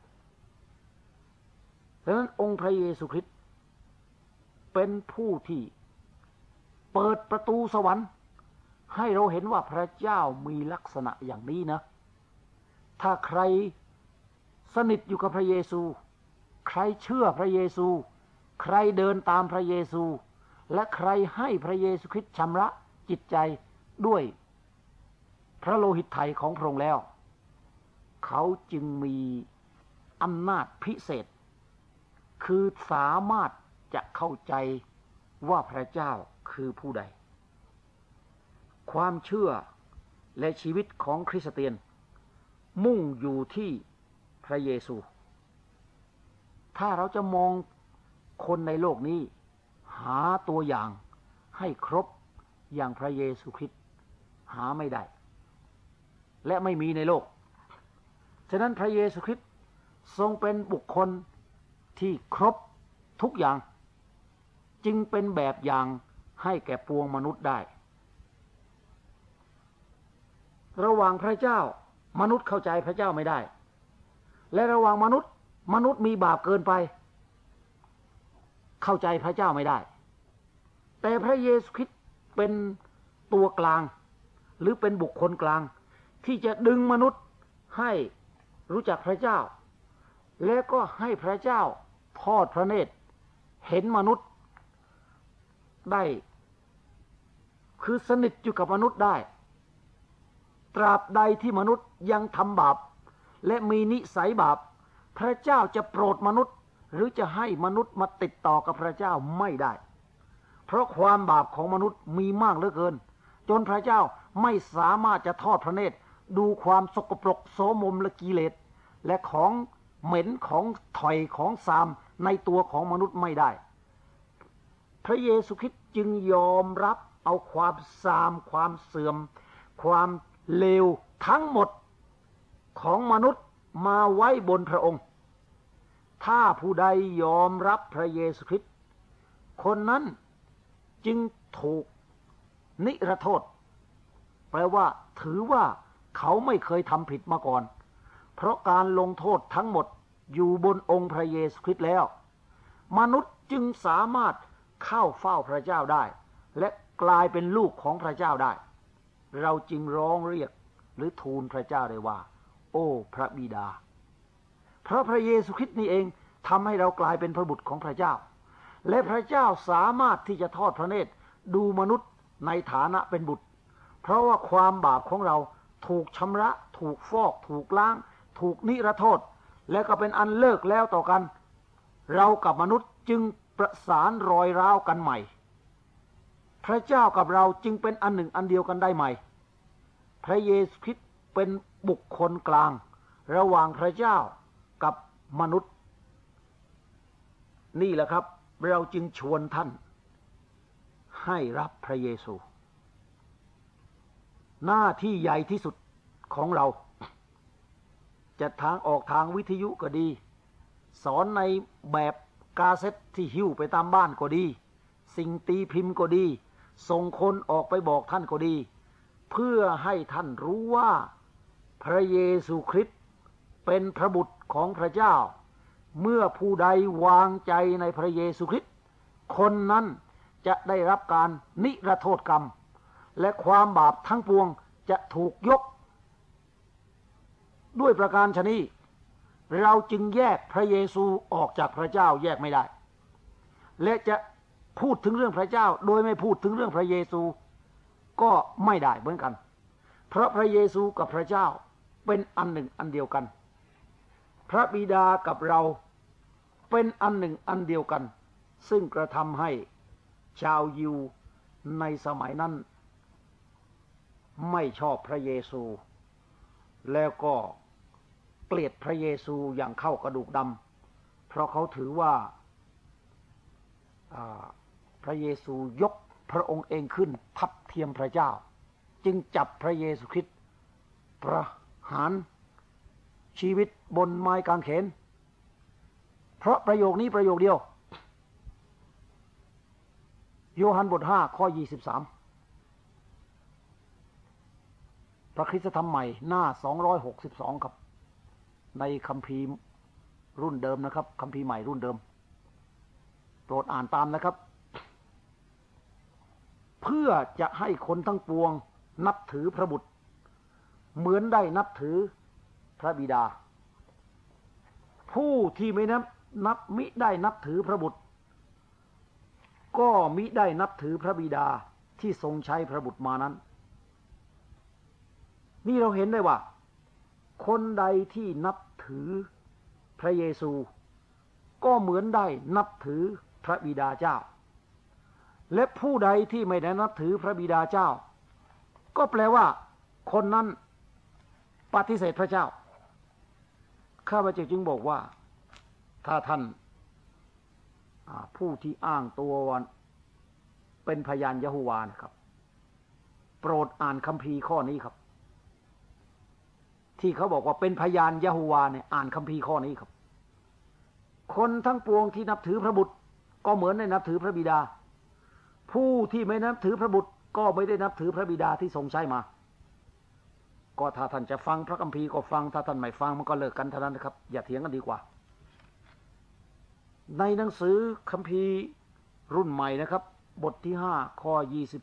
[SPEAKER 2] ดังนั้นองค์พระเยซูคริสต์เป็นผู้ที่เปิดประตูสวรรค์ให้เราเห็นว่าพระเจ้ามีลักษณะอย่างนี้นะถ้าใครสนิทอยู่กับพระเยซูใครเชื่อพระเยซูใครเดินตามพระเยซูและใครให้พระเยซูคริสต์ชำระจิตใจด้วยพระโลหิตไถ่ของพระองค์แล้วเขาจึงมีอำนาจพิเศษคือสามารถจะเข้าใจว่าพระเจ้าคือผู้ใดความเชื่อและชีวิตของคริสเตียนมุ่งอยู่ที่พระเยซูถ้าเราจะมองคนในโลกนี้หาตัวอย่างให้ครบอย่างพระเยซูคริสต์หาไม่ได้และไม่มีในโลกฉะนั้นพระเยซูคริสต์ทรงเป็นบุคคลที่ครบทุกอย่างจึงเป็นแบบอย่างให้แก่ปวงมนุษย์ได้ระหว่างพระเจ้ามนุษย์เข้าใจพระเจ้าไม่ได้และระหว่างมนุษย์มนุษย์มีบาปเกินไปเข้าใจพระเจ้าไม่ได้แต่พระเยซูคริสต์เป็นตัวกลางหรือเป็นบุคคลกลางที่จะดึงมนุษย์ให้รู้จักพระเจ้าและก็ให้พระเจ้าทอดพระเนตรเห็นมนุษย์ได้คือสนิทอยู่กับมนุษย์ได้ตราบใดที่มนุษย์ยังทำบาปและมีนิสัยบาปพระเจ้าจะโปรดมนุษย์หรือจะให้มนุษย์มาติดต่อกับพระเจ้าไม่ได้เพราะความบาปของมนุษย์มีมากเหลือเกินจนพระเจ้าไม่สามารถจะทอดพระเนตรดูความสกปรกโสมมและกิเลสและของเหม็นของถอยของซามในตัวของมนุษย์ไม่ได้พระเยซูคริสต์จึงยอมรับเอาความซามความเสื่อมความเลวทั้งหมดของมนุษย์มาไว้บนพระองค์ถ้าผู้ใดยอมรับพระเยซูคริสต์คนนั้นจึงถูกนิรโทษแปลว่าถือว่าเขาไม่เคยทำผิดมาก่อนเพราะการลงโทษทั้งหมดอยู่บนองค์พระเยซูคริสต์แล้วมนุษย์จึงสามารถเข้าเฝ้าพระเจ้าได้และกลายเป็นลูกของพระเจ้าได้เราจึงร้องเรียกหรือทูลพระเจ้าได้ว่าโอ้พระบิดาเพราะพระเยซูคริสต์นี่เองทำให้เรากลายเป็นพระบุตรของพระเจ้าและพระเจ้าสามารถที่จะทอดพระเนตรดูมนุษย์ในฐานะเป็นบุตรเพราะว่าความบาปของเราถูกชำระถูกฟอกถูกล้างถูกนิรโทษและก็เป็นอันเลิกแล้วต่อกันเรากับมนุษย์จึงประสานรอยร้าวกันใหม่พระเจ้ากับเราจึงเป็นอันหนึ่งอันเดียวกันได้ใหม่พระเยซูคริสต์เป็นบุคคลกลางระหว่างพระเจ้ากับมนุษย์นี่แหละครับเราจึงชวนท่านให้รับพระเยซูหน้าที่ใหญ่ที่สุดของเราจะทางออกทางวิทยุก็ดีสอนในแบบกาเซ็ตที่หิ้วไปตามบ้านก็ดีสิ่งตีพิมพ์ก็ดีส่งคนออกไปบอกท่านก็ดีเพื่อให้ท่านรู้ว่าพระเยซูคริสต์เป็นพระบุตรของพระเจ้าเมื่อผู้ใดวางใจในพระเยซูคริสต์คนนั้นจะได้รับการนิรโทษกรรมและความบาปทั้งปวงจะถูกยกด้วยประการฉะนี้เราจึงแยกพระเยซูออกจากพระเจ้าแยกไม่ได้และจะพูดถึงเรื่องพระเจ้าโดยไม่พูดถึงเรื่องพระเยซูก็ไม่ได้เหมือนกันเพราะพระเยซูกับพระเจ้าเป็นอันหนึ่งอันเดียวกันพระบิดากับเราเป็นอันหนึ่งอันเดียวกันซึ่งกระทำให้ชาวยิวในสมัยนั้นไม่ชอบพระเยซูแล้วก็เกลียดพระเยซูอย่างเข้ากระดูกดำเพราะเขาถือว่าพระเยซูยกพระองค์เองขึ้นทัดเทียมพระเจ้าจึงจับพระเยซูคริสต์ประหารชีวิตบนไม้กางเขนเพราะประโยคนี้ประโยคเดียวโยฮันบท5ข้อ23พระคริสตธรรมใหม่หน้า262ครับในคัมภีร์รุ่นเดิมนะครับคัมภีร์ใหม่รุ่นเดิมโปรดอ่านตามนะครับเพื่อจะให้คนทั้งปวงนับถือพระบุตรเหมือนได้นับถือพระบิดาผู้ที่ไม่มิได้นับถือพระบุตรก็มิได้นับถือพระบิดาที่ทรงใช้พระบุตรมานั้นนี่เราเห็นได้ว่าคนใดที่นับถือพระเยซูก็เหมือนได้นับถือพระบิดาเจ้าและผู้ใดที่ไม่ได้นับถือพระบิดาเจ้าก็แปลว่าคนนั้นปฏิเสธพระเจ้าข้าพเจ้าจึงบอกว่าถ้าท่านผู้ที่อ้างตัวว่าเป็นพยานยะโฮวานะครับโปรดอ่านคัมภีร์ข้อนี้ครับที่เขาบอกว่าเป็นพยานยะโฮวาเนี่ยอ่านคัมภีร์ข้อนี้ครับคนทั้งปวงที่นับถือพระบุตรก็เหมือนได้นับถือพระบิดาผู้ที่ไม่นับถือพระบุตรก็ไม่ได้นับถือพระบิดาที่ทรงใช้มาก็ถ้าท่านจะฟังพระคัมภีร์ก็ฟังถ้าท่านไม่ฟังมันก็เลิกกันเท่านั้นนะครับอย่าเถียงกันดีกว่าในหนังสือคัมภีร์รุ่นใหม่นะครับบทที่5ข้อ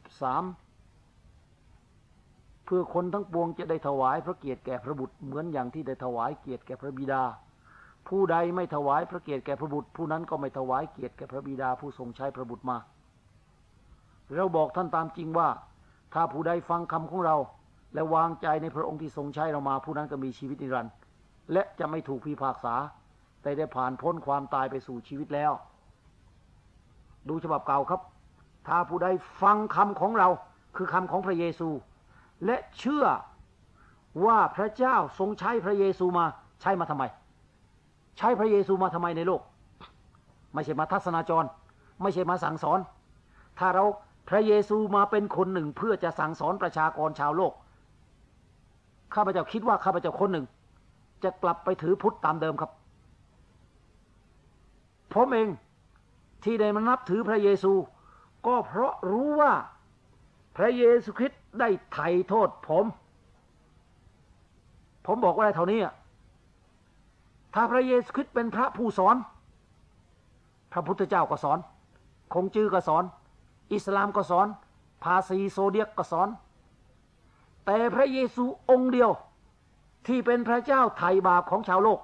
[SPEAKER 2] 23เพื่อคนทั้งปวงจะได้ถวายพระเกียรติแก่พระบุตรเหมือนอย่างที่ได้ถวายเกียรติแก่พระบิดาผู้ใดไม่ถวายพระเกียรติแก่พระบุตรผู้นั้นก็ไม่ถวายเกียรติแก่พระบิดาผู้ทรงใช้พระบุตรมาเราบอกท่านตามจริงว่าถ้าผู้ใดฟังคำของเราและวางใจในพระองค์ที่ทรงใช้เรามาผู้นั้นก็มีชีวิตนิรันดร์และจะไม่ถูกพิพากษาแต่ได้ผ่านพ้นความตายไปสู่ชีวิตแล้วดูฉบับเก่าครับถ้าผู้ใดฟังคำของเราคือคำของพระเยซูและเชื่อว่าพระเจ้าทรงใช้พระเยซูมาใช้มาทำไมใช้พระเยซูมาทำไมในโลกไม่ใช่มาทัศนาจรไม่ใช่มาสั่งสอนถ้าเราพระเยซูมาเป็นคนหนึ่งเพื่อจะสั่งสอนประชากรชาวโลกข้าพเจ้าคิดว่าข้าพเจ้าคนหนึ่งจะกลับไปถือพุทธตามเดิมครับผมเองที่ได้มานับถือพระเยซูก็เพราะรู้ว่าพระเยซูคริสต์ได้ไถ่โทษผมบอกว่าได้เท่านี้ถ้าพระเยซูคริสต์เป็นพระผู้สอนพระพุทธเจ้าก็สอนคงจื้อก็สอนอิสลามก็สอนภาษีโซเดียกก็สอนแต่พระเยซูองค์เดียวที่เป็นพระเจ้าไถ่บาปของชาวโลก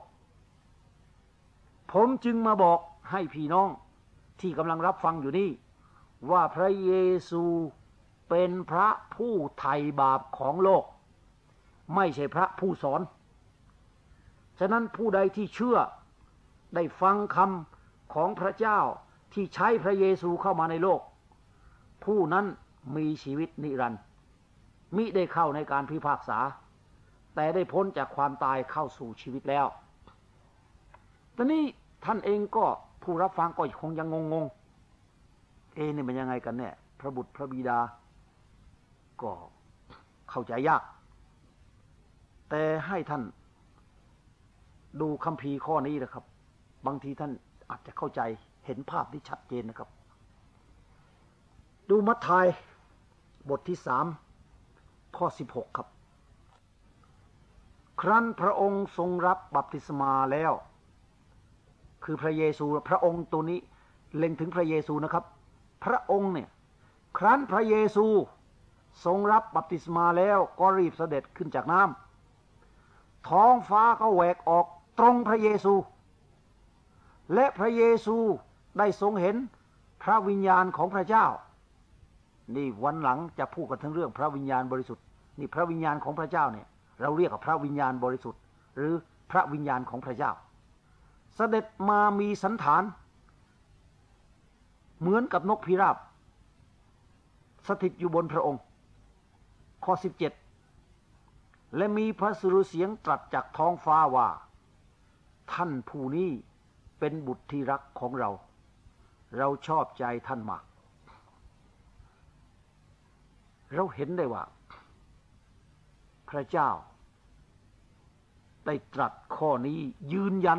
[SPEAKER 2] ผมจึงมาบอกให้พี่น้องที่กำลังรับฟังอยู่นี่ว่าพระเยซูเป็นพระผู้ไถ่บาปของโลกไม่ใช่พระผู้สอนฉะนั้นผู้ใดที่เชื่อได้ฟังคำของพระเจ้าที่ใช้พระเยซูเข้ามาในโลกผู้นั้นมีชีวิตนิรันดร์มิได้เข้าในการพิพากษาแต่ได้พ้นจากความตายเข้าสู่ชีวิตแล้วตอนนี้ท่านเองก็ผู้รับฟังก็คงยังงงนี่มันยังไงกันเนี่ยพระบุตรพระบิดาก็เข้าใจยากแต่ให้ท่านดูคัมภีร์ข้อนี้นะครับบางทีท่านอาจจะเข้าใจเห็นภาพที่ชัดเจนนะครับดูมัทธิวบทที่3ข้อ16ครับครั้นพระองค์ทรงรับบัพติศมาแล้วคือพระเยซูพระองค์ตัวนี้เล็งถึงพระเยซูนะครับพระองค์เนี่ยครั้นพระเยซูทรงรับบัพติศมาแล้วก็รีบเสด็จขึ้นจากน้ำท้องฟ้าก็แหวกออกตรงพระเยซูและพระเยซูได้ทรงเห็นพระวิญญาณของพระเจ้านี่วันหลังจะพูดกันถึงเรื่องพระวิญญาณบริสุทธิ์นี่พระวิญญาณของพระเจ้าเนี่ยเราเรียกว่าพระวิญญาณบริสุทธิ์หรือพระวิญญาณของพระเจ้าเสด็จมามีสันฐานเหมือนกับนกพิราบสถิตอยู่บนพระองค์ข้อ17และมีพระสุรเสียงตรัสจากท้องฟ้าว่าท่านผู้นี้เป็นบุตรที่รักของเราเราชอบใจท่านมากเราเห็นได้ว่าพระเจ้าได้ตรัสข้อนี้ยืนยัน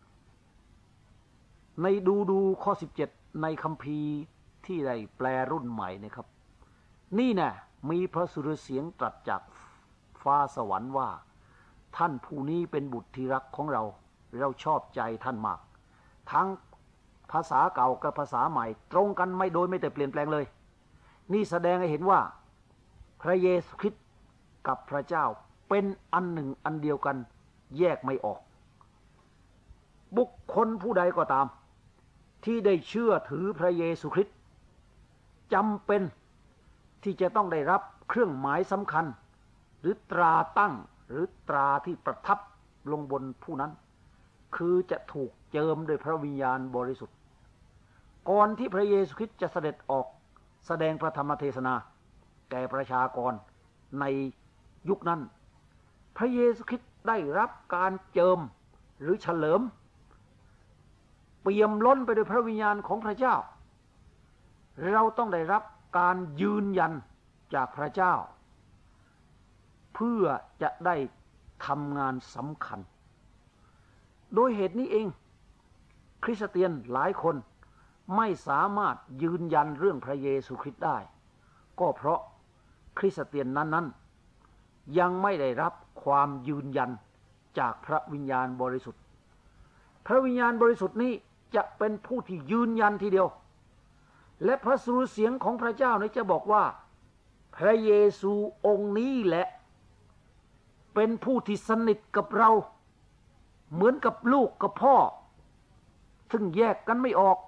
[SPEAKER 2] ในดูข้อ17ในคัมภีร์ที่ได้แปลรุ่นใหม่นะครับนี่นะมีพระสุรเสียงตรัสจากฟ้าสวรรค์ว่าท่านผู้นี้เป็นบุตรที่รักของเราเราชอบใจท่านมากทั้งภาษาเก่ากับภาษาใหม่ตรงกันไม่โดยไม่แต่เปลี่ยนแปลงเลยนี่แสดงให้เห็นว่าพระเยซูคริสต์กับพระเจ้าเป็นอันหนึ่งอันเดียวกันแยกไม่ออกบุคคลผู้ใดก็ตามที่ได้เชื่อถือพระเยซูคริสต์จำเป็นที่จะต้องได้รับเครื่องหมายสำคัญหรือตราตั้งหรือตราที่ประทับลงบนผู้นั้นคือจะถูกเจิมด้วยพระวิญญาณบริสุทธิ์ก่อนที่พระเยซูคริสต์จะเสด็จออกแสดงพระธรรมเทศนาแก่ประชากรในยุคนั้นพระเยซูคริสต์ได้รับการเจิมหรือเฉลิมเปี่ยมล้นไปด้วยพระวิญญาณของพระเจ้าเราต้องได้รับการยืนยันจากพระเจ้าเพื่อจะได้ทำงานสำคัญโดยเหตุนี้เองคริสเตียนหลายคนไม่สามารถยืนยันเรื่องพระเยซูคริสต์ได้ก็เพราะคริสเตียนนั้นๆยังไม่ได้รับความยืนยันจากพระวิญญาณบริสุทธิ์พระวิญญาณบริสุทธิ์นี้จะเป็นผู้ที่ยืนยันทีเดียวและพระสุรเสียงของพระเจ้าเนี่ยจะบอกว่าพระเยซูองค์นี้แหละเป็นผู้ที่สนิทกับเราเหมือนกับลูกกับพ่อซึ่งแยกกันไม่ออก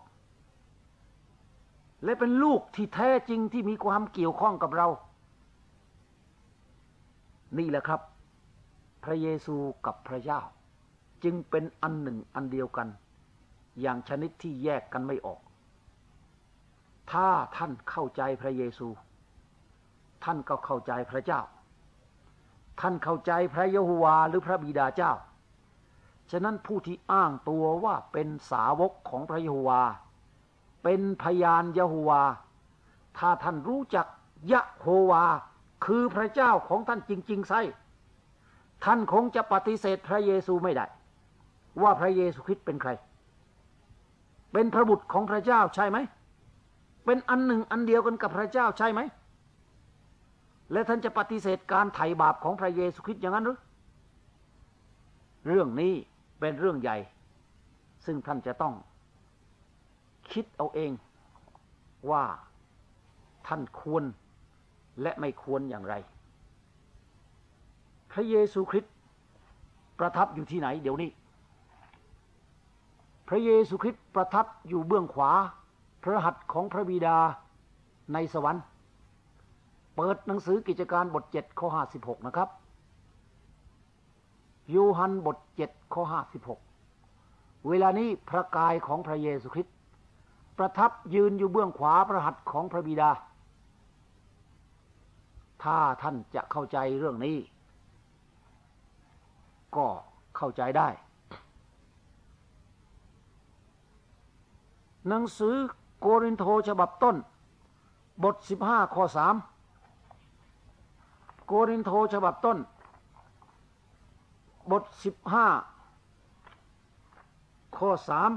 [SPEAKER 2] และเป็นลูกที่แท้จริงที่มีความเกี่ยวข้องกับเรานี่แหละครับพระเยซูกับพระเจ้าจึงเป็นอันหนึ่งอันเดียวกันอย่างชนิดที่แยกกันไม่ออกถ้าท่านเข้าใจพระเยซูท่านก็เข้าใจพระเจ้าท่านเข้าใจพระยะโฮวาหรือพระบิดาเจ้าฉะนั้นผู้ที่อ้างตัวว่าเป็นสาวกของพระยะโฮวาเป็นพยานยะโฮวาถ้าท่านรู้จักยะโฮวาคือพระเจ้าของท่านจริงๆไซท่านคงจะปฏิเสธพระเยซูไม่ได้ว่าพระเยซูคริสต์เป็นใครเป็นพระบุตรของพระเจ้าใช่ไหมเป็นอันหนึ่งอันเดียวกันกับพระเจ้าใช่ไหมและท่านจะปฏิเสธการไถ่บาปของพระเยซูคริสต์อย่างนั้นหรือเรื่องนี้เป็นเรื่องใหญ่ซึ่งท่านจะต้องคิดเอาเองว่าท่านควรและไม่ควรอย่างไรพระเยซูคริสต์ประทับอยู่ที่ไหนเดี๋ยวนี้พระเยซูคริสต์ประทับอยู่เบื้องขวาพระหัตถ์ของพระบิดาในสวรรค์เปิดหนังสือกิจการบท7ข้อ56นะครับโยฮันบท7ข้อ56เวลานี้พระกายของพระเยซูคริสต์ประทับยืนอยู่เบื้องขวาพระหัตถ์ของพระบิดาถ้าท่านจะเข้าใจเรื่องนี้ก็เข้าใจได้หนังสือโกรินโธฉบับต้นบท15ข้อ3โกรินโธฉบับต้นบท15ข้อ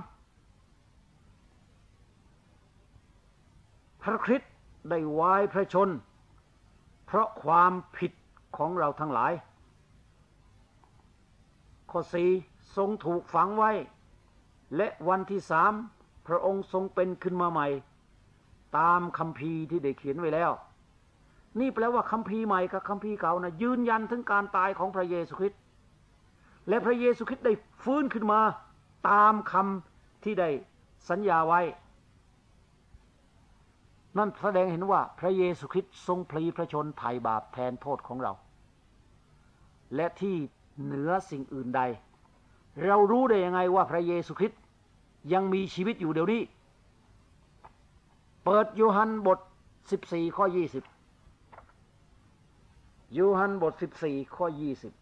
[SPEAKER 2] 3พระคริสต์ได้วายพระชนเพราะความผิดของเราทั้งหลายข้อ4ทรงถูกฝังไว้และวันที่3พระองค์ทรงเป็นขึ้นมาใหม่ตามคัมภีร์ที่ได้เขียนไว้แล้วนี่แปลว่าคัมภีร์ใหม่กับคัมภีร์เก่านะยืนยันถึงการตายของพระเยซูคริสต์และพระเยซูคริสต์ได้ฟื้นขึ้นมาตามคำที่ได้สัญญาไว้นั่นแสดงเห็นว่าพระเยซูคริสต์ทรงพลีพระชนไถ่บาปแทนโทษของเราและที่เหนือสิ่งอื่นใดเรารู้ได้ยังไงว่าพระเยซูคริสต์ยังมีชีวิตอยู่เดี๋ยวนี้เปิดโยฮันบท14ข้อ20โยฮันบท14ข้อ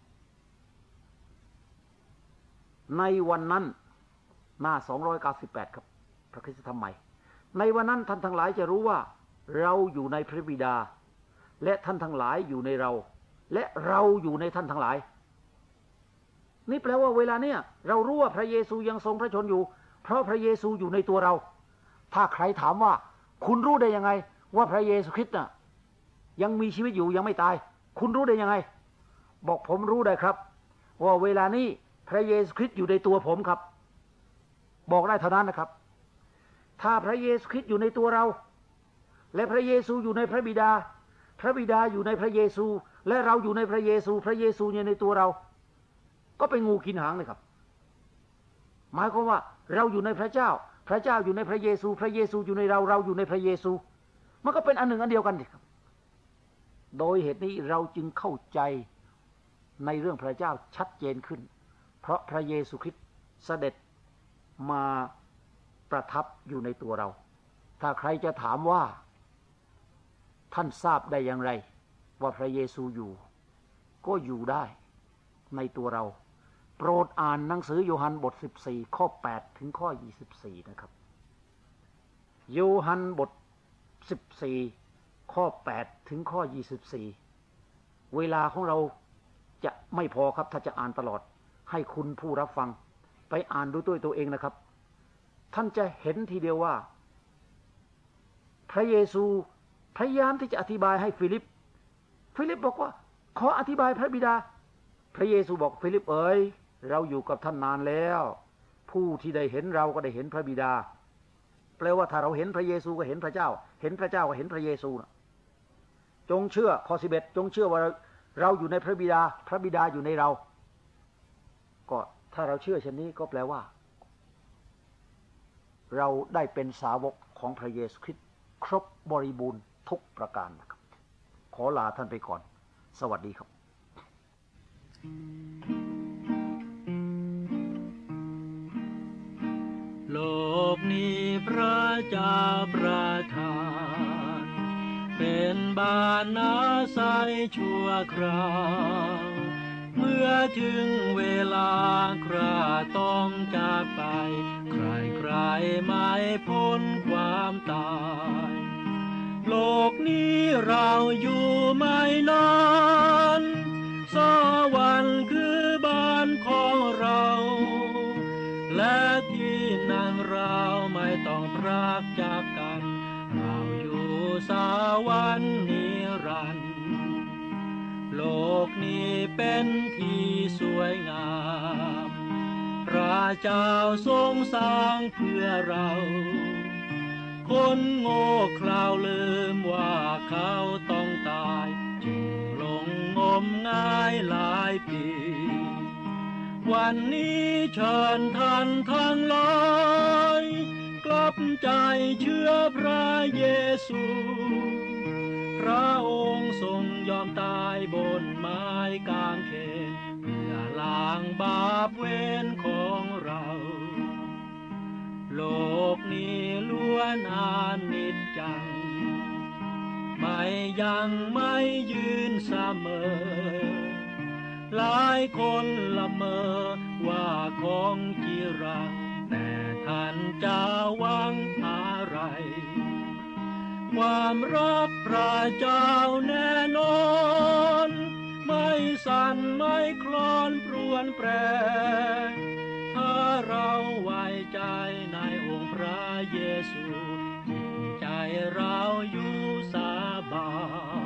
[SPEAKER 2] 20ในวันนั้นหน้า298ครับพระคริสตธรรมใหม่ในวันนั้นท่านทั้งหลายจะรู้ว่าเราอยู่ในพระบิดาและท่านทั้งหลายอยู่ในเราและเราอยู่ในท่านทั้งหลายนี่แปลว่าเวลาเนี้ยเรารู้ว่าพระเยซูยังทรงพระชนอยู่เพราะพระเยซูอยู่ในตัวเราถ้าใครถามว่าคุณรู้ได้ยังไงว่าพระเยซูคริสต์น่ะยังมีชีวิตอยู่ยังไม่ตายคุณรู้ได้ยังไงบอกผมรู้ได้ครับว่าเวลานี้พระเยซูคริสต์อยู่ในตัวผมครับบอกได้เท่านั้นนะครับถ้าพระเยซูคริสต์อยู่ในตัวเราและพระเยซูอยู่ในพระบิดาพระบิดาอยู่ในพระเยซูและเราอยู่ในพระเยซูพระเยซูอยู่ในตัวเราก็เป็นงูกินหางเลยครับหมายความว่าเราอยู่ในพระเจ้าพระเจ้าอยู่ในพระเยซูพระเยซูอยู่ในเราเราอยู่ในพระเยซูมันก็เป็นอันหนึ่งอันเดียวกันครับโดยเหตุนี้เราจึงเข้าใจในเรื่องพระเจ้าชัดเจนขึ้นเพราะพระเยซูคริสต์เสด็จมาประทับอยู่ในตัวเราถ้าใครจะถามว่าท่านทราบได้อย่างไรว่าพระเยซูอยู่ก็อยู่ได้ในตัวเราโปรดอ่านหนังสือโยฮันบท14ข้อ8ถึงข้อ24นะครับโยฮันบท14ข้อ8ถึงข้อ24เวลาของเราจะไม่พอครับถ้าจะอ่านตลอดให้คุณผู้รับฟังไปอ่านดูด้วยตัวเองนะครับท่านจะเห็นทีเดียวว่าพระเยซูพยายามที่จะอธิบายให้ฟิลิปบอกว่าขออธิบายพระบิดาพระเยซูบอกฟิลิปเอ๋ยเราอยู่กับท่านนานแล้วผู้ที่ได้เห็นเราก็ได้เห็นพระบิดาแปลว่าถ้าเราเห็นพระเยซูก็เห็นพระเจ้าเห็นพระเจ้าก็เห็นพระเยซูนะจงเชื่อข้อ11จงเชื่อว่าเราอยู่ในพระบิดาพระบิดาอยู่ในเราก็ถ้าเราเชื่อเช่นนี้ก็แปลว่าเราได้เป็นสาวกของพระเยซูคริสต์ครบบริบูรณ์ทุกประการนะครับขอลาท่านไปก่อนสวัสดีครับ
[SPEAKER 3] โลกนี้พระเจ้าประทานเป็นบ้านอาศัยชั่วคราวเมื่อถึงเวลาคราต้องจากไปใครๆไม่พ้นความตายโลกนี้เราอยู่ไม่นานสวรรค์คือบ้านของเราและที่นั่นเราไม่ต้องพรากจากกันเราอยู่สวรรค์นิรันดร์โลกนี้เป็นที่สวยงามพระเจ้าทรงสร้างเพื่อเราคนโง่เขลาลืมว่าเขาต้องตายจึงหลงงมงายหลายปีวันนี้เชิญท่านทั้งหลายกลับใจเชื่อพระเยซูพระองค์ทรงยอมตายบนไม้กางเขนเพื่อล้างบาปเวรของเราโลกนี้ล้วนอานิจจังไม่ยังไม่ยืนเสมอหลายคนละเมอว่าของจีรังแต่ท่านจะหวังอะไรความรักพระเจ้าแน่นอนไม่สั่นไม่คลอนปรวนแปรถ้าเราไว้ใจในองค์พระเยซูจิตใจเราอยู่สบาย